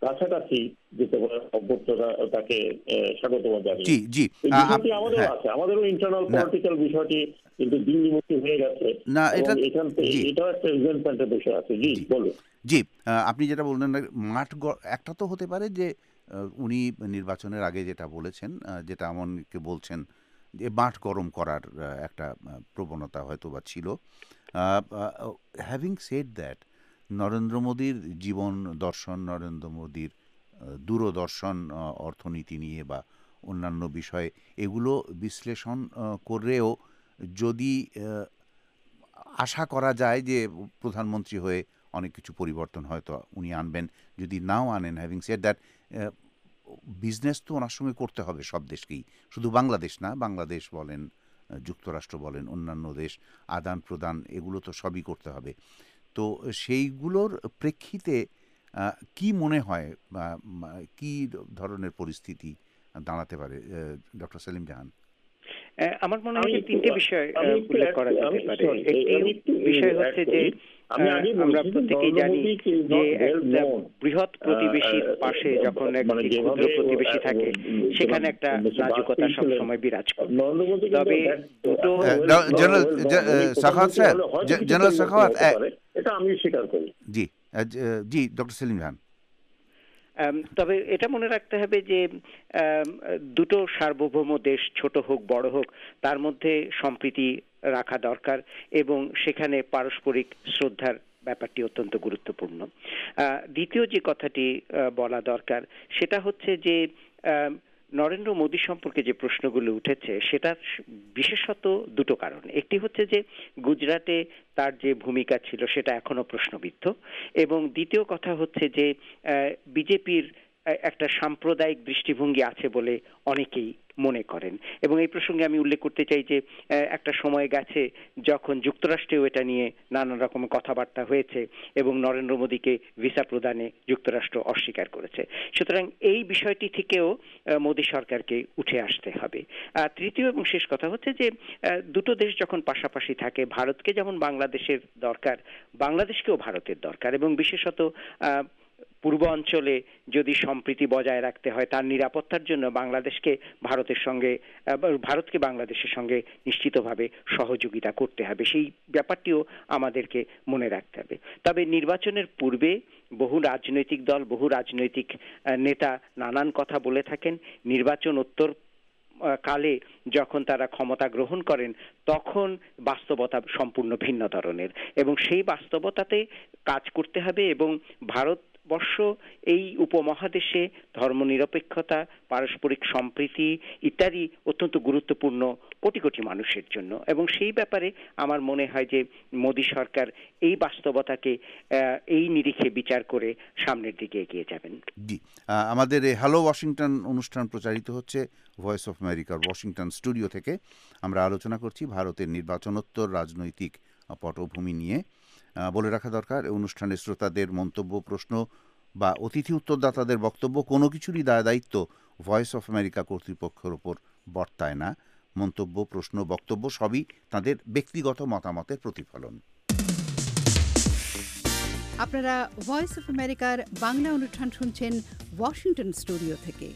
কাছাকাছি যেতে পারে অভ্যর্থনা তাকে স্বাগত জানিয়ে। জি জি বিষয়টি আমাদেরও আছে, আমাদেরও ইন্টারনাল পলিটিক্যাল বিষয়টি কিন্তু দিল্লিমুখী হয়ে গেছে না, এটা এটাও একটা রিজেন্টমেন্টের বিষয় আছে। জি বলুন। জি আপনি যেটা বললেন মাঠ একটা তো হতে পারে যে উনি নির্বাচনের আগে যেটা বলেছেন, যেটা এমনকে বলছেন যে মাঠ গরম করার একটা প্রবণতা হয়তো বা ছিল। হ্যাভিং সেড দ্যাট, নরেন্দ্র মোদীর জীবন দর্শন, নরেন্দ্র মোদীর দূরদর্শন অর্থনীতি নিয়ে বা অন্যান্য বিষয়ে এগুলো বিশ্লেষণ করেও যদি আশা করা যায় যে প্রধানমন্ত্রী হয়ে অনেক কিছু পরিবর্তন হয়তো উনি আনবেন, যদি নাও আনেন, হ্যাভিং সেড দ্যাট বিজনেস তো ওনার সঙ্গে করতে হবে সব দেশকেই, শুধু বাংলাদেশ না, বাংলাদেশ বলেন, যুক্তরাষ্ট্র বলেন, অন্যান্য দেশ, আদান প্রদান এগুলো তো সবই করতে হবে। তো সেইগুলোর প্রেক্ষিতে কি মনে হয় কি ধরনের পরিস্থিতি দাঁড়াতে পারে ডক্টর সেলিম জাহান? আমার মনে হয় যে তিনটে বিষয় উল্লেখ করা যেতে পারে। একটি বিষয় হচ্ছে যে আমরা প্রত্যেকেই জানি যে একটা বৃহৎ প্রতিবেশীর পাশে যখন একটি ক্ষুদ্র প্রতিবেশী থাকে সেখানে একটা নাজুকতা সবসময় বিরাজ করে। তবে দুটো জেনারেল সাখাওয়াত সাহেব, জেনারেল সাখাওয়াত, এটা আমি স্বীকার করি। জি জি ডক্টর সেলিম জাহান। তবে এটা মনে রাখতে হবে যে দুটো সার্বভৌম দেশ, ছোট হোক বড় হোক, তার মধ্যে সম্প্রীতি রাখা দরকার এবং সেখানে পারস্পরিক শ্রদ্ধার ব্যাপারটি অত্যন্ত গুরুত্বপূর্ণ। দ্বিতীয় যে কথাটি বলা দরকার সেটা হচ্ছে যে নরেন্দ্র মোদী সম্পর্কে যে প্রশ্নগুলো উঠেছে সেটার বিশেষত দুটো কারণ। একটি হচ্ছে যে গুজরাটে তার যে ভূমিকা ছিল সেটা এখনো প্রশ্নবিদ্ধ, এবং দ্বিতীয় কথা হচ্ছে যে বিজেপির একটা সাম্প্রদায়িক দৃষ্টিভঙ্গি আছে বলে অনেকেই মনে করেন। এবং এই প্রসঙ্গে আমি উল্লেখ করতে চাই যে একটা সময় গেছে যখন যুক্তরাষ্ট্রেও এটা নিয়ে নানান রকম কথাবার্তা হয়েছে এবং নরেন্দ্র মোদীকে ভিসা প্রদানে যুক্তরাষ্ট্র অস্বীকার করেছে। সুতরাং এই বিষয়টি থেকেও মোদী সরকারকে উঠে আসতে হবে। তৃতীয় এবং শেষ কথা হচ্ছে যে দুটো দেশ যখন পাশাপাশি থাকে, ভারতকে যেমন বাংলাদেশের দরকার, বাংলাদেশকেও ভারতের দরকার, এবং বিশেষত পূর্ব অঞ্চলে যদি সম্প্রীতি বজায় রাখতে হয় তার নিরাপত্তার জন্য বাংলাদেশকে ভারতের সঙ্গে, ভারতকে বাংলাদেশের সঙ্গে নিশ্চিতভাবে সহযোগিতা করতে হবে। সেই ব্যাপারটিও আমাদেরকে মনে রাখতে হবে। তবে নির্বাচনের পূর্বে বহু রাজনৈতিক দল, বহু রাজনৈতিক নেতা নানান কথা বলে থাকেন। নির্বাচন উত্তর কালে যখন তারা ক্ষমতা গ্রহণ করেন তখন বাস্তবতা সম্পূর্ণ ভিন্ন ধরনের, এবং সেই বাস্তবতাতে কাজ করতে হবে। এবং ভারত বর্ষ এই উপমহাদেশে ধর্মনিরপেক্ষতা, পারস্পরিক সম্প্রীতি ইত্যাদি অত্যন্ত গুরুত্বপূর্ণ কোটি কোটি মানুষের জন্য, এবং সেই ব্যাপারে আমার মনে হয় যে মোদী সরকার এই বাস্তবতাকে এই নিরিখে বিচার করে সামনের দিকে এগিয়ে যাবেন। জি, আমাদের হ্যালো ওয়াশিংটন অনুষ্ঠান প্রচারিত হচ্ছে ভয়েস অফ আমেরিকার ওয়াশিংটন স্টুডিও থেকে। আমরা আলোচনা করছি ভারতের নির্বাচনোত্তর রাজনৈতিক পটভূমি নিয়ে। বলে রাখা দরকার, অনুষ্ঠানের শ্রোতাদের মন্তব্য, প্রশ্ন বা অতিথি উত্তরদাতাদের বক্তব্য কোনো কিছুরই দায় দায়িত্ব ভয়েস অফ আমেরিকা কর্তৃপক্ষের ওপর বর্তায় না। মন্তব্য, প্রশ্ন, বক্তব্য সবই তাদের ব্যক্তিগত মতামতের প্রতিফলন। আপনারা ভয়েস অফ আমেরিকার বাংলা অনুষ্ঠান শুনছেন ওয়াশিংটন স্টুডিও থেকে।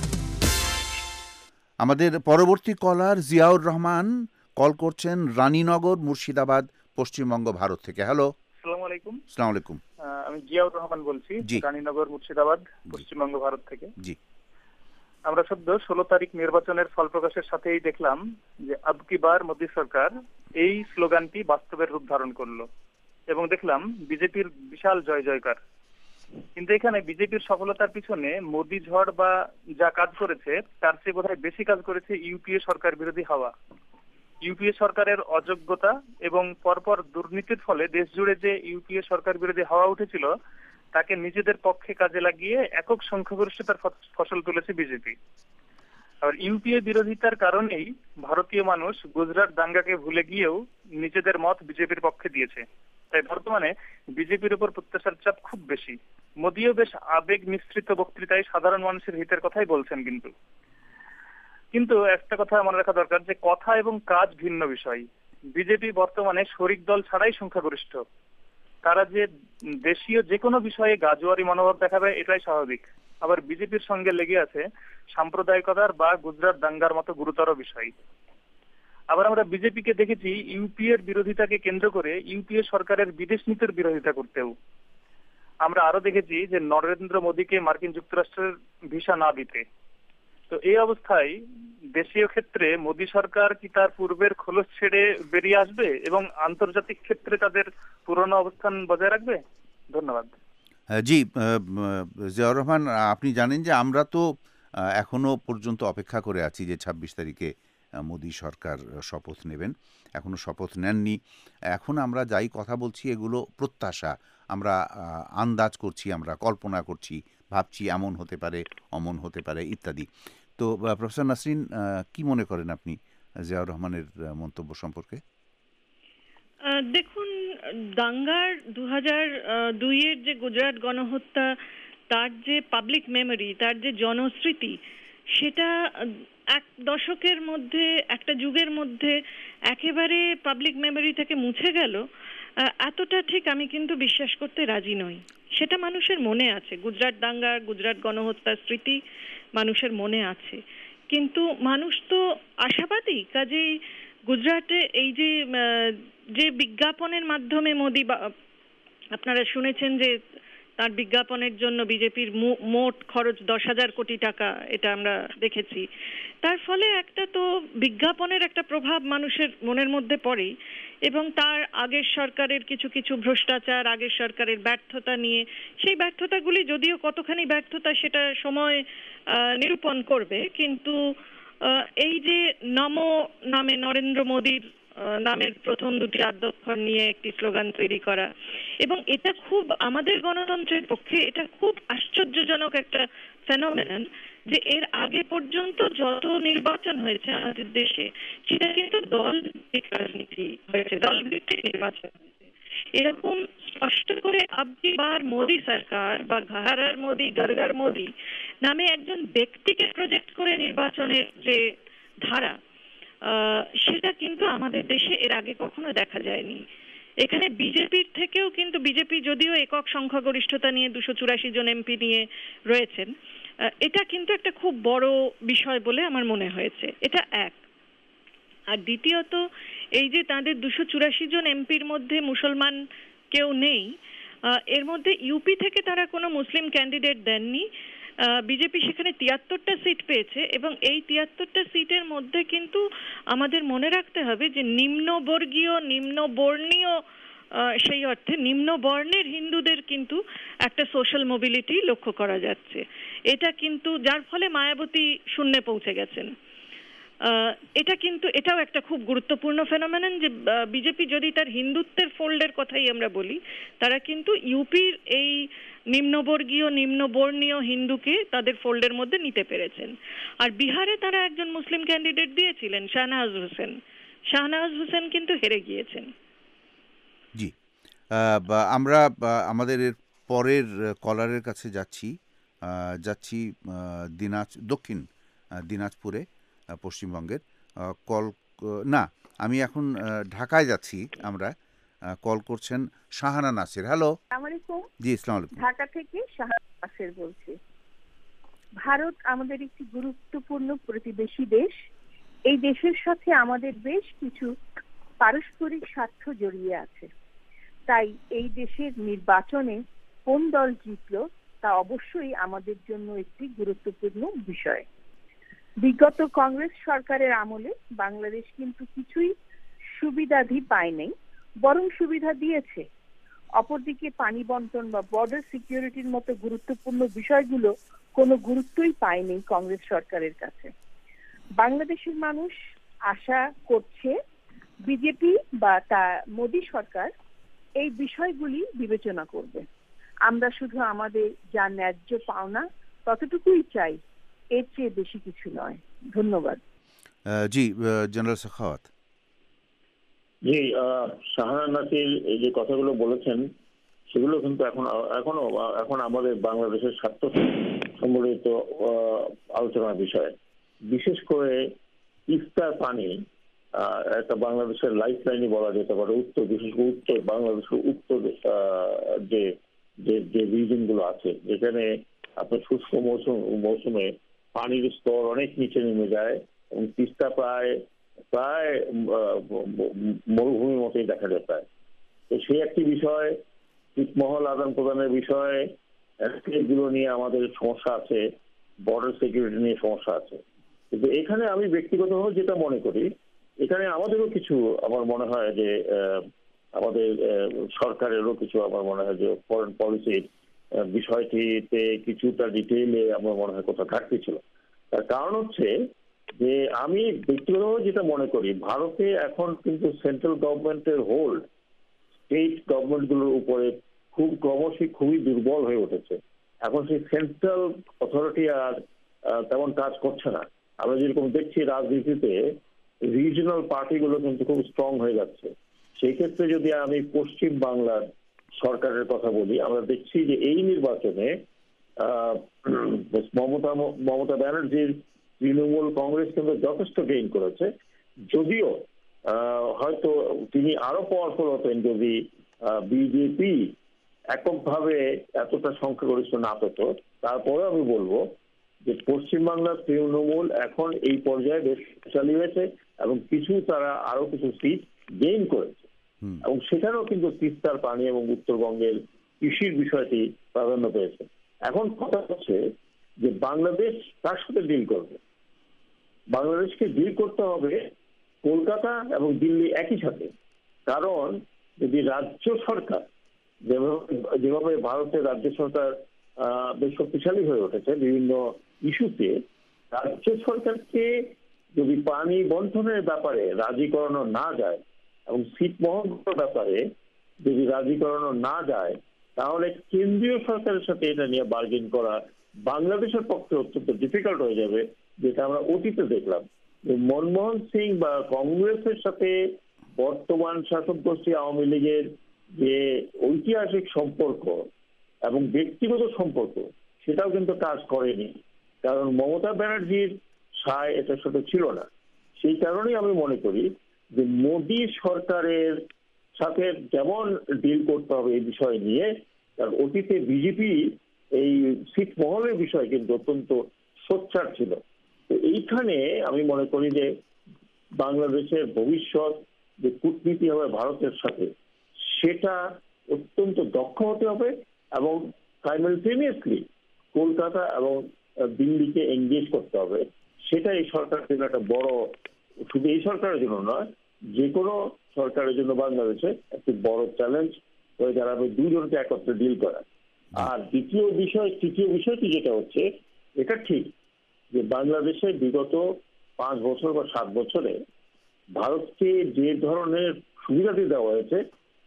আমাদের পরবর্তী কলার জিয়াউর রহমান কল করছেন রানীনগর, মুর্শিদাবাদ, পশ্চিমবঙ্গ, ভারত থেকে। হ্যালো, আসসালামু আলাইকুম। আসসালামু আলাইকুম। আমি জিয়াউর রহমান বলছি, রানীনগর, মুর্শিদাবাদ, পশ্চিমবঙ্গ, ভারত থেকে। জি, আমরা সদ্য ষোলো তারিখ নির্বাচনের ফল প্রকাশের সাথেই দেখলাম যে আব কি বার মোদী সরকার এই স্লোগানটি বাস্তবের রূপ ধারণ করলো, এবং দেখলাম বিজেপির বিশাল জয় জয়কার। কিন্তু এখানে বিজেপির সফলতার পিছনে মোদী ঝড় বা যা কাজ করেছে তার চেয়ে বোধহয় বেশি কাজ করেছে ইউপিএ সরকার বিরোধী হাওয়া। ইউপিএ সরকারের অযোগ্যতা এবং পরপর দুর্নীতির ফলে দেশ জুড়ে যে ইউপিএ সরকার বিরোধী হাওয়া উঠেছিল তাকে নিজেদের পক্ষে কাজে লাগিয়ে একক সংখ্যাগরিষ্ঠতার ফসল তুলেছে বিজেপি। আর ইউপিএ বিরোধিতার কারণেই ভারতীয় মানুষ গুজরাট দাঙ্গাকে ভুলে গিয়েও নিজেদের মত বিজেপির পক্ষে দিয়েছে। তাই বর্তমানে বিজেপির উপর প্রত্যাশার চাপ খুব বেশি। মোদিও বেশ আবেগ মিশ্রিত বক্তৃতায় সাধারণ মানুষের হিতের কথাই বলছেন। কিন্তু কিন্তু একটা কথা মনে রাখা দরকার যে কথা এবং কাজ ভিন্ন বিষয়। বিজেপি বর্তমানে শরিক দল ছাড়াই সংখ্যাগরিষ্ঠ। তারা যে দেশীয় যে কোনো বিষয়ে গাজোয়ারি মনোভাব দেখাবে এটাই স্বাভাবিক। আবার বিজেপির সঙ্গে লেগে আছে সাম্প্রদায়িকতার বা গুজরাট দাঙ্গার মতো গুরুতর বিষয়। আবার আমরা বিজেপিকে দেখেছি ইউপিএর বিরোধিতাকে কেন্দ্র করে ইউপিএ সরকারের বিদেশ নীতির বিরোধিতা করতেও। আমরা আরো দেখেছি যে নরেন্দ্র মোদীকে মার্কিন যুক্তরাষ্ট্রের ভিসা না দিতে। তো এই অবস্থায় দেশীয় ক্ষেত্রে মোদী সরকার কি তার পূর্বের খোলস ছেড়ে বেরিয়ে আসবে এবং আন্তর্জাতিক ক্ষেত্রে তাদের পুরনো অবস্থান বজায় রাখবে? ধন্যবাদ। জি জিয়াউর রহমান, আপনি জানেন যে আমরা তো এখনো পর্যন্ত অপেক্ষা করে আছি যে ছাব্বিশ তারিখে মোদী সরকার শপথ নেবেন। এখনো শপথ নেননি। এখন আমরা যাই কথা বলছি এগুলো প্রত্যাশা, আমরা আন্দাজ করছি, আমরা কল্পনা করছি, ভাবছি এমন হতে পারে, অমন হতে পারে ইত্যাদি। তো প্রফেসর নাসরিন, কি মনে করেন আপনি জিয়াউর রহমানের মন্তব্য সম্পর্কে? দেখুন, দাঙ্গার দু হাজার দুইয়ের যে গুজরাট গণহত্যা, তার যে পাবলিক মেমোরি, তার যে জনস্মৃতি, সেটা এক দশকের মধ্যে, একটা যুগের মধ্যে একেবারে পাবলিক মেমোরি থেকে মুছে গেল, এতটা ঠিক আমি কিন্তু বিশ্বাস করতে রাজি নই। সেটা মানুষের মনে আছে, গুজরাট দাঙ্গা, গুজরাট গণহত্যার স্মৃতি মানুষের মনে আছে। কিন্তু মানুষ তো আশাবাদী, কাজেই গুজরাটে এই যে যে বিজ্ঞাপনের মাধ্যমে মোদি, আপনারা শুনেছেন যে তার বিজ্ঞাপনের জন্য বিজেপির মোট খরচ দশ হাজার কোটি টাকা, এটা আমরা দেখেছি। তার ফলে একটা তো বিজ্ঞাপনের একটা প্রভাব মানুষের মনের মধ্যে পড়েই, এবং তার আগের সরকারের কিছু কিছু ভ্রষ্টাচার, আগের সরকারের ব্যর্থতা নিয়ে, সেই ব্যর্থতাগুলি যদিও কতখানি ব্যর্থতা সেটা সময় নিরূপণ করবে, কিন্তু এই যে নমো নামে নরেন্দ্র মোদীর নামের প্রথম দুটি আদ্যক্ষর নিয়ে একটি স্লোগান তৈরি করা, এবং এটা খুব আমাদের গণতন্ত্রের পক্ষে এটা খুব আশ্চর্যজনক একটা ফেনোমেনন যে এর আগে পর্যন্ত যত নির্বাচন হয়েছে আমাদের দেশে সেটা কিন্তু দল ভিত্তিক রাজনীতি হয়েছে, দল ভিত্তিক নির্বাচন হয়েছে। এরকম স্পষ্ট করে আবকি বার মোদী সরকার বা ঘারার মোদী, গরগর মোদী নামে একজন ব্যক্তিকে প্রজেক্ট করে নির্বাচনের যে ধারা, সেটা কিন্তু আমাদের দেশে এর আগে কখনো দেখা যায়নি। এখানে বিজেপির থেকেও কিন্তু, বিজেপি যদিও একক সংখ্যাগরিষ্ঠতা নিয়ে দুশো চুরাশি জন এমপি নিয়ে রয়েছেন, এটা কিন্তু একটা খুব বড় বিষয় বলে আমার মনে হয়েছে। এটা এক। আর দ্বিতীয়ত, এই যে তাদের দুশো চুরাশি জন এমপির মধ্যে মুসলমান কেউ নেই, এর মধ্যে ইউপি থেকে তারা কোনো মুসলিম ক্যান্ডিডেট দেননি। বিজেপি সেখানে তিয়াত্তরটা সিট পেয়েছে, এবং এই তিয়াত্তরটা সিটের মধ্যে কিন্তু আমাদের মনে রাখতে হবে যে নিম্নবর্গীয়, নিম্নবর্ণীয়, সেই অর্থে নিম্ন বর্ণের হিন্দুদের কিন্তু একটা সোশ্যাল মোবিলিটি লক্ষ্য করা যাচ্ছে। এটা কিন্তু, যার ফলে মায়াবতী শূন্যে পৌঁছে গেছেন। এটা কিন্তু, এটাও একটা খুব গুরুত্বপূর্ণ ফেনোমেনন যে বিজেপি যদি তার হিন্দুত্বের ফোল্ডের কথাই আমরা বলি, তারা কিন্তু ইউপির এই নিম্নবর্গীয়, নিম্নবর্ণীয় হিন্দুকে তাদের ফোল্ডের মধ্যে নিতে পেরেছেন। আর বিহারে তারা একজন মুসলিম ক্যান্ডিডেট দিয়েছিলেন, শাহনাজ হোসেন। শাহনাজ হোসেন কিন্তু হেরে গিয়েছেন। জি, আমরা আমাদের এর পরের কলারের কাছে যাচ্ছি যাচ্ছি দিনাজ দক্ষিণ দিনাজপুরে, পশ্চিমবঙ্গের কল না আমি এখন ঢাকায় যাচ্ছি। আমরা কল করছেন শাহানা নাসির। হ্যালো। জি, আসসালামু আলাইকুম। ঢাকা থেকে শাহানা নাসির বলছি। ভারত আমাদের একটি গুরুত্বপূর্ণ প্রতিবেশী দেশ। এই দেশের সাথে আমাদের বেশ কিছু পারস্পরিক স্বার্থ জড়িয়ে আছে। তাই এই দেশের নির্বাচনে কোন দল জিতল তা অবশ্যই আমাদের জন্য একটি গুরুত্বপূর্ণ বিষয়। বিগত কংগ্রেস সরকারের আমলে বাংলাদেশ কিন্তু কিছুই সুবিধাদি পায়নি, বরং সুবিধা দিয়েছে। অপরদিকে পানি বন্টন বা বর্ডার সিকিউরিটির মতো গুরুত্বপূর্ণ বিষয়গুলো কোনো গুরুত্বই পায়নি কংগ্রেস সরকারের কাছে। বাংলাদেশের মানুষ আশা করছে বিজেপি বা তা মোদী সরকার এই বিষয়গুলি বিবেচনা করবে। আমরা শুধু আমাদের যা ন্যায্য পাওনা ততটুকুই চাই, এর চেয়ে বেশি কিছু নয়। ধন্যবাদ। জি, জেনারেল সাখাওয়াত। জি, শাহানা নাসির এই যে কথাগুলো বলেছেন সেগুলো কিন্তু এখন এখনো এখন আমাদের বাংলাদেশের স্বার্থ সম্বলিত আলোচনার বিষয়। বিশেষ করে ইফতার পানি একটা বাংলাদেশের লাইফ লাইনই বলা যেতে পারে। উত্তর, বিশেষ করে উত্তর বাংলাদেশের উত্তর যে যে রিজন গুলো আছে, যেখানে আপনার শুষ্ক মৌসুম মৌসুমে পানির স্তর অনেক নিচে নেমে যায় এবং তিস্তা প্রায় প্রায় মরুভূমির মতোই দেখা যায় প্রায়। তো সেই একটি বিষয়, ছিটমহল আদান প্রদানের বিষয়ে গুলো নিয়ে আমাদের সমস্যা আছে, বর্ডার সিকিউরিটি নিয়ে সমস্যা আছে। কিন্তু এখানে আমি ব্যক্তিগতভাবে যেটা মনে করি, এখানে আমাদেরও কিছু আমার মনে হয় যে আমাদের সরকারেরও কিছু আমার মনে হয় যে ফরেন পলিসির বিষয়টিতে কিছুটা ডিটেইলে আমার মনে হয় কোথাও ঘাটতি ছিল। তার কারণ হচ্ছে যে আমি ব্যক্তিগতভাবে যেটা মনে করি, ভারতে এখন কিন্তু সেন্ট্রাল গভর্নমেন্টের হোল্ড স্টেট গভর্নমেন্টগুলোর উপরে খুব ক্রমশই খুবই দুর্বল হয়ে উঠেছে। এখন সেই সেন্ট্রাল অথরিটি আর তেমন কাজ করছে না। আমরা যেরকম দেখছি রাজনীতিতে রিজনাল পার্টিগুলো কিন্তু খুব স্ট্রং হয়ে যাচ্ছে। সেই ক্ষেত্রে যদি আমি পশ্চিম বাংলার সরকারের কথা বলি, আমরা দেখছি যে এই নির্বাচনে মমতা মমতা ব্যানার্জির তৃণমূল কংগ্রেস কিন্তু যথেষ্ট গেইন করেছে, যদিও হয়তো তিনি আরো পাওয়ারফুল হতেন যদি বিজেপি এককভাবে এতটা সংখ্যাগরিষ্ঠ না পেত। তারপরে আমি বলবো যে পশ্চিমবাংলার তৃণমূল এখন এই পর্যায়ে বেশ শক্তিশালী হয়েছে এবং কিছু তারা আরো কিছু সিট গেইন করেছে এবং সেখানেও কিন্তু তিস্তার পানি এবং উত্তরবঙ্গের কৃষির বিষয়টি প্রাধান্য পেয়েছে। এখন কথা হচ্ছে যে বাংলাদেশ তার সাথে ডিল করবে। বাংলাদেশকে ডিল করতে হবে কলকাতা এবং দিল্লি একই সাথে। কারণ যদি রাজ্য সরকার যেভাবে যেভাবে ভারতের রাজ্য সরকার বেশ শক্তিশালী হয়ে উঠেছে বিভিন্ন ইস্যুতে, রাজ্য সরকারকে যদি পানি বন্টনের ব্যাপারে রাজি করানো না যায় এবং সিট মহলের ব্যাপারে যদি রাজি করানো না যায়, তাহলে কেন্দ্রীয় সরকারের সাথে এটা নিয়ে বার্গেন করা বাংলাদেশের পক্ষে অত্যন্ত ডিফিকাল্ট হয়ে যাবে, যেটা আমরা অতীতে দেখলাম। মনমোহন সিং বা কংগ্রেসের সাথে বর্তমান শাসক গোষ্ঠী আওয়ামী লীগের যে ঐতিহাসিক সম্পর্ক এবং ব্যক্তিগত সম্পর্ক, সেটাও কিন্তু কাজ করেনি। কারণ মমতা ব্যানার্জির সায় এটার সাথে ছিল না। সেই কারণেই আমি মনে করি যে মোদী সরকারের সাথে যেমন ডিল করতে হবে এই বিষয় নিয়ে, কারণ অতীতে বিজেপি এই সিট মহলের বিষয় কিন্তু অত্যন্ত সোচ্চার ছিল। তো এইখানে আমি মনে করি যে বাংলাদেশের ভবিষ্যৎ যে কূটনীতি হবে ভারতের সাথে, সেটা অত্যন্ত দক্ষ হতে হবে এবং সাইমালটেনিয়াসলি কলকাতা এবং দিল্লিকে এনগেজ করতে হবে। সেটা এই সরকারের জন্য একটা বড়, শুধু এই সরকারের জন্য নয়, যে কোনো সরকারের জন্য বাংলাদেশে একটি বড় চ্যালেঞ্জ হয়ে দাঁড়াবে দুজনকে একত্রে ডিল করা। আর দ্বিতীয় বিষয় তৃতীয় বিষয়টি যেটা হচ্ছে, এটা ঠিক যে বাংলাদেশে বিগত পাঁচ বছর বা সাত বছরে ভারতকে যে ধরনের সুবিধাটি দেওয়া হয়েছে,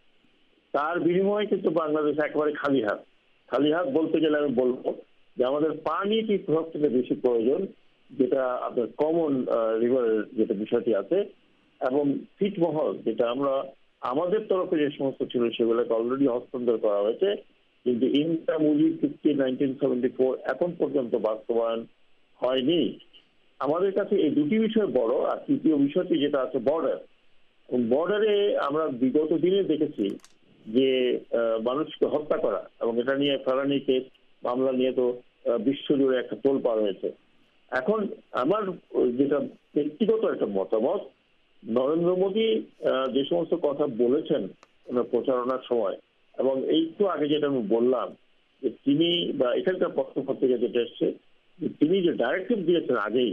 তার বিনিময়ে কিন্তু বাংলাদেশ একেবারে খালি হাত। খালি হাত বলতে গেলে আমি বলবো যে আমাদের পানিটি সব থেকে বেশি প্রয়োজন, যেটা আপনার কমন রিভারের যেটা বিষয়টি আছে, এবং ছিটমহল যেটা আমরা আমাদের তরফে যে সমস্ত ছিল সেগুলোকে অলরেডি হস্তান্তর করা হয়েছে, কিন্তু ইন্ডিয়া মুজিব চুক্তি নাইনটিন সেভেন্টি ফোর এখন পর্যন্ত বাস্তবায়ন হয়নি। আমাদের কাছে এই দুটি বিষয় বড়। আর তৃতীয় বিষয়টি যেটা আছে বর্ডার, বর্ডারে আমরা বিগত দিনে দেখেছি যে মানুষকে হত্যা করা এবং এটা নিয়ে ফেরানি কেস মামলা নিয়ে তো বিশ্বজুড়ে একটা তোলপাড় হয়েছে। এখন আমার যেটা ব্যক্তিগত একটা মতামত, নরেন্দ্র মোদী যে সমস্ত কথা বলেছেন ওনার প্রচারণার সময়, এবং এই তো আগে যেটা আমি বললাম যে তিনি বা এখানকার পত্রপত্রিকা যেটা এসছে, তিনি যে ডাইরেক্টিভ দিয়েছেন আগেই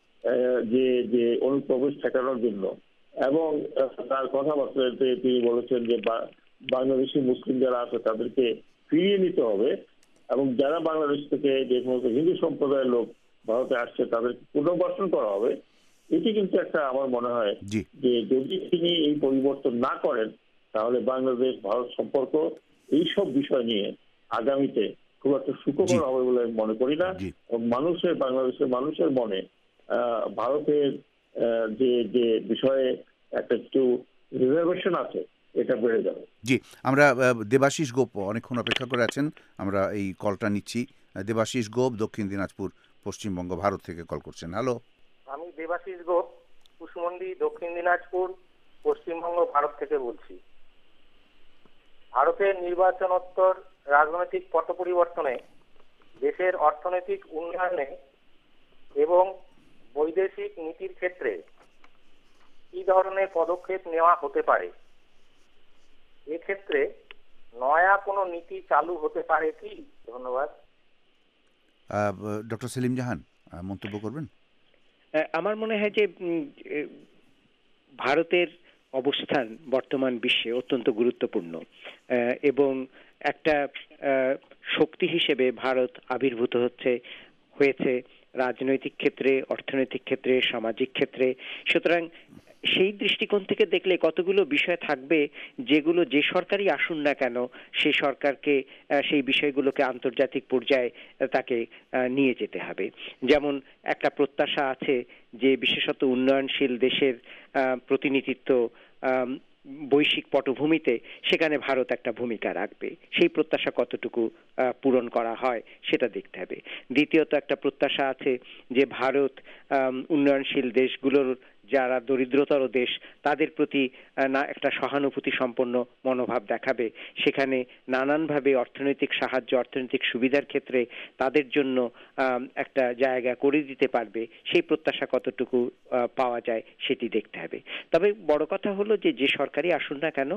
যে যে অনুপ্রবেশ ঠেকানোর জন্য, এবং তার কথাবার্তাতে তিনি বলেছেন যে বাংলাদেশি মুসলিম যারা আছে তাদেরকে ফিরিয়ে নিতে হবে এবং যারা বাংলাদেশ থেকে যে সমস্ত হিন্দু সম্প্রদায়ের লোক ভারতে আসছে তাদেরকে পুনর্বাসন করা হবে। এটি কিন্তু একটা আমার মনে হয় যে যদি তিনি এই পরিবর্তন না করেন, তাহলে বাংলাদেশ ভারত সম্পর্ক এইসব বিষয় নিয়ে আগামীতে খুব একটা সুখকর হবে বলে আমি মনে করি না। এবং মানুষের বাংলাদেশের মানুষের মনে ভারতের যে যে বিষয়ে একটা একটু রিজার্ভেশন আছে, এটা বেড়ে যাবে। জি, আমরা দেবাশিস গোপ অনেকক্ষণ অপেক্ষা করে আছেন, আমরা এই কলটা নিচ্ছি। দেবাশিস গোপ দক্ষিণ দিনাজপুর, পশ্চিমবঙ্গ, ভারত থেকে কল করছেন। হ্যালো, আমি দেবাশিস গোপ কুশমন্ডি, দক্ষিণ দিনাজপুর, পশ্চিমবঙ্গ, ভারত থেকে বলছি। ভারতের নির্বাচনোত্তর রাজনৈতিক পট পরিবর্তনে, দেশের অর্থনৈতিক উন্নয়নে এবং বৈদেশিক নীতির ক্ষেত্রে কি ধরনের পদক্ষেপ নেওয়া হতে পারে? এক্ষেত্রে নয়া কোনো নীতি চালু হতে পারে কি? ধন্যবাদ। ডক্টর সেলিম জাহান মন্তব্য করবেন। আমার মনে হয় যে ভারতের অবস্থান বর্তমান বিশ্বে অত্যন্ত গুরুত্বপূর্ণ এবং একটা শক্তি হিসেবে ভারত আবির্ভূত হচ্ছে হয়েছে রাজনৈতিক ক্ষেত্রে, অর্থনৈতিক ক্ষেত্রে, সামাজিক ক্ষেত্রে। সুতরাং সেই দৃষ্টিকোণ থেকে দেখলে কতগুলো বিষয় থাকবে যেগুলো যে সরকারই আসুন না কেন সেই সরকারকে সেই বিষয়গুলোকে আন্তর্জাতিক পর্যায়ে তাকে নিয়ে যেতে হবে। যেমন একটা প্রত্যাশা আছে যে বিশেষত উন্নয়নশীল দেশের প্রতিনিধিত্ব বৈশ্বিক পটভূমিতে সেখানে ভারত একটা ভূমিকা রাখবে। সেই প্রত্যাশা কতটুকু পূরণ করা হয় সেটা দেখতে হবে। দ্বিতীয়ত একটা প্রত্যাশা আছে যে ভারত উন্নয়নশীল দেশগুলোর যারা দরিদ্রতর দেশ তাদের প্রতি না একটা সহানুভূতি সম্পন্ন মনোভাব দেখাবে, সেখানে নানানভাবে অর্থনৈতিক সাহায্য, অর্থনৈতিক সুবিধার ক্ষেত্রে তাদের জন্য একটা জায়গা করে দিতে পারবে। সেই প্রত্যাশা কতটুকু পাওয়া যায় সেটি দেখতে হবে। তবে বড় কথা হলো যে যে সরকারই আসুন না কেন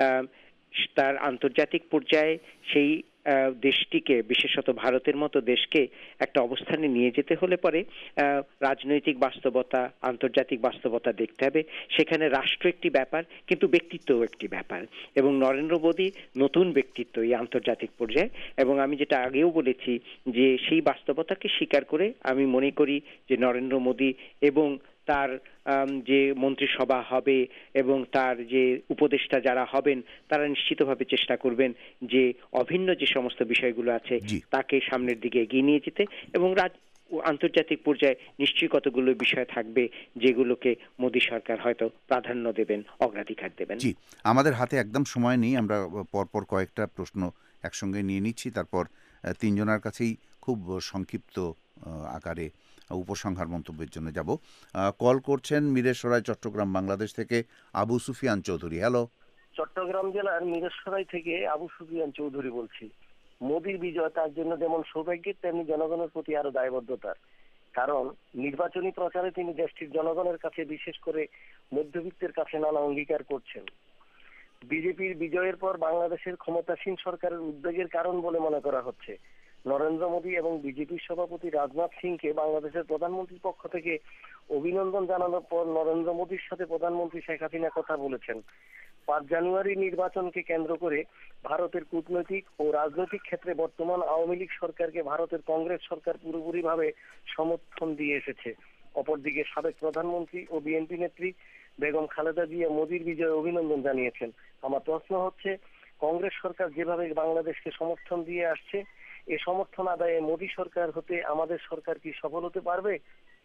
তার আন্তর্জাতিক পর্যায়ে সেই দেশটিকে, বিশেষত ভারতের মতো দেশকে একটা অবস্থানে নিয়ে যেতে হলে পরে রাজনৈতিক বাস্তবতা, আন্তর্জাতিক বাস্তবতা দেখতে হবে। সেখানে রাষ্ট্র একটি ব্যাপার, কিন্তু ব্যক্তিত্বও একটি ব্যাপার এবং নরেন্দ্র মোদী নতুন ব্যক্তিত্ব এই আন্তর্জাতিক পর্যায়ে। এবং আমি যেটা আগেও বলেছি যে সেই বাস্তবতাকে স্বীকার করে আমি মনে করি যে নরেন্দ্র মোদী এবং তার যে মন্ত্রিসভা হবে এবং তার যে উপদেষ্টা যারা হবেন তারা নিশ্চিতভাবে চেষ্টা করবেন যে অভিন্ন যে সমস্ত বিষয়গুলো আছে তাকে সামনের দিকে এগিয়ে নিয়ে যেতে। এবং আন্তর্জাতিক পর্যায়ে নিশ্চয়ই কতগুলো বিষয় থাকবে যেগুলোকে মোদী সরকার হয়তো প্রাধান্য দেবেন, অগ্রাধিকার দেবেন। জি, আমাদের হাতে একদম সময় নেই, আমরা পরপর কয়েকটা প্রশ্ন একসঙ্গে নিয়ে নিচ্ছি, তারপর তিনজনের কাছেই খুব সংক্ষিপ্ত আকারে উপসংহার মন্তব্যের জন্য যাব। কল করছেন মিরেশরাই, চট্টগ্রাম, বাংলাদেশ থেকে আবু সুফিয়ান চৌধুরী। হ্যালো। চট্টগ্রাম জেলার মিরেশরাই থেকে আবু সুফিয়ান চৌধুরী বলছি। মোদির বিজয় তার জন্য যেমন সৌভাগ্যের তেমনি জনগণের প্রতি আরো দায়বদ্ধতার। কারণ নির্বাচনী প্রচারে তিনি দেশটির জনগণের কাছে, বিশেষ করে মধ্যবিত্তের কাছে নানা অঙ্গীকার করছেন। বিজেপির বিজয়ের পর বাংলাদেশের ক্ষমতাসীন সরকারের উদ্বেগের কারণ বলে মনে করা হচ্ছে। নরেন্দ্র মোদী এবং বিজেপির সভাপতি রাজনাথ সিংকে বাংলাদেশের প্রধানমন্ত্রীর পক্ষ থেকে অভিনন্দন জানানোর পর নরেন্দ্র মোদীর সাথে প্রধানমন্ত্রী শেখ হাসিনা কথা বলেছেন। পাঁচ জানুয়ারি নির্বাচনকে কেন্দ্র করে ভারতের কূটনৈতিক ও রাজনৈতিক ক্ষেত্রে বর্তমান আওয়ামী লীগ সরকারকে ভারতের কংগ্রেস সরকার পুরোপুরিভাবে সমর্থন দিয়ে এসেছে। অপরদিকে সাবেক প্রধানমন্ত্রী ও বিএনপি নেত্রী বেগম খালেদা জিয়া মোদীর বিজয়ে অভিনন্দন জানিয়েছেন। আমার প্রশ্ন হচ্ছে, কংগ্রেস সরকার যেভাবে বাংলাদেশকে সমর্থন দিয়ে আসছে, এই সমর্থন আদায়ে মোদী সরকার হতে আমাদের সরকার কি সফল হতে পারবে?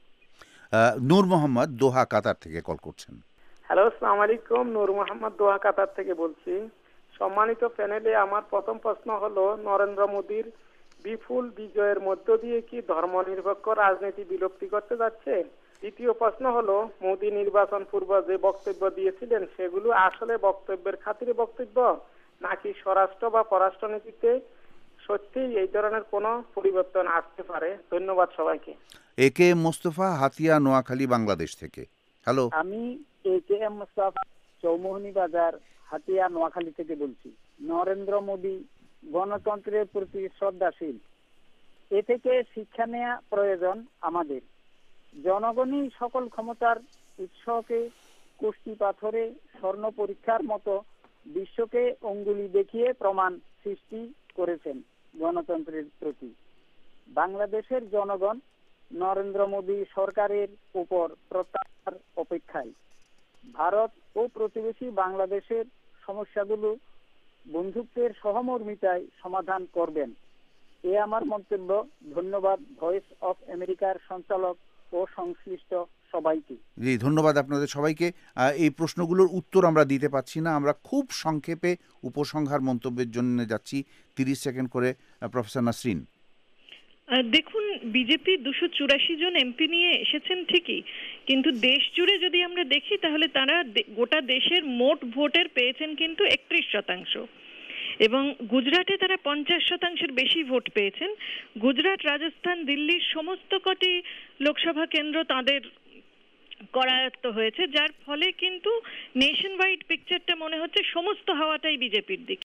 নূর মোহাম্মদ দোহা, কাতার থেকে কল করছেন। হ্যালো, আসসালামু আলাইকুম। নূর মোহাম্মদ দোহা, কাতার থেকে বলছি। সম্মানিত প্যানেলে আমার প্রথম প্রশ্ন হলো, নরেন্দ্র মোদীর বিপুল বিজয়ের মধ্য দিয়ে কি ধর্মনিরপেক্ষ রাজনীতি বিলুপ্তি করতে যাচ্ছে? দ্বিতীয় প্রশ্ন হলো, মোদী নির্বাচন পূর্ব যে বক্তব্য দিয়েছিলেন সেগুলো আসলে বক্তব্যের খাতিরে বক্তব্য নাকি স্বরাষ্ট্র বা পররাষ্ট্রনীতিতে সত্যি এই ধরনের কোনো পরিবর্তন আসতে পারে? ধন্যবাদ সবাইকে। A K M Mostafa, Hatiya, Noakhali, Bangladesh থেকে। হ্যালো। আমি A K M Mostafa, Chowmuhani Bazar, Hatiya, Noakhali থেকে বলছি। নরেন্দ্র মোদী গণতন্ত্রের প্রতি শ্রদ্ধাশীল, এ থেকে শিক্ষা নেওয়া প্রয়োজন আমাদের। জনগণই সকল ক্ষমতার উৎসকে কুস্তি পাথরে স্বর্ণ পরীক্ষার মতো বিশ্বকে অঙ্গুলি দেখিয়ে প্রমাণ সৃষ্টি করেছেন গণতন্ত্রের প্রতি। বাংলাদেশের জনগণ নরেন্দ্র মোদী সরকারের উপর প্রত্যাশার অপেক্ষায়। ভারত ও প্রতিবেশী বাংলাদেশের সমস্যাগুলো বন্ধুত্বের সহমর্মিতায় সমাধান করবেন, এ আমার মন্তব্য। ধন্যবাদ ভয়েস অফ আমেরিকার সঞ্চালক ও সংশ্লিষ্ট সবাইকে। জি, ধন্যবাদ আপনাদের সবাইকে। এই প্রশ্নগুলোর উত্তর আমরা দিতে পারছি না, আমরা খুব সংক্ষেপে উপসংহার মন্তব্যের জন্য যাচ্ছি। তিরিশ সেকেন্ড করে প্রফেসর নাসরিন। দেখুন, বিজেপি দুশো চুরাশি জন এমপি নিয়ে এসেছেন ঠিকই, কিন্তু দেশ জুড়ে যদি আমরা দেখি তাহলে তারা গোটা দেশের মোট ভোটের পেয়েছেন কিন্তু একত্রিশ শতাংশ, এবং গুজরাটে তারা পঞ্চাশ শতাংশের বেশি ভোট পেয়েছেন। গুজরাট, রাজস্থান, দিল্লির সমস্ত কটি লোকসভা কেন্দ্র তাদের করায়ত্ত হয়েছে, যার ফলে কিন্তু নেশন ওয়াইড পিকচারটা মনে হচ্ছে সমস্ত হাওয়াটাই বিজেপির দিকে।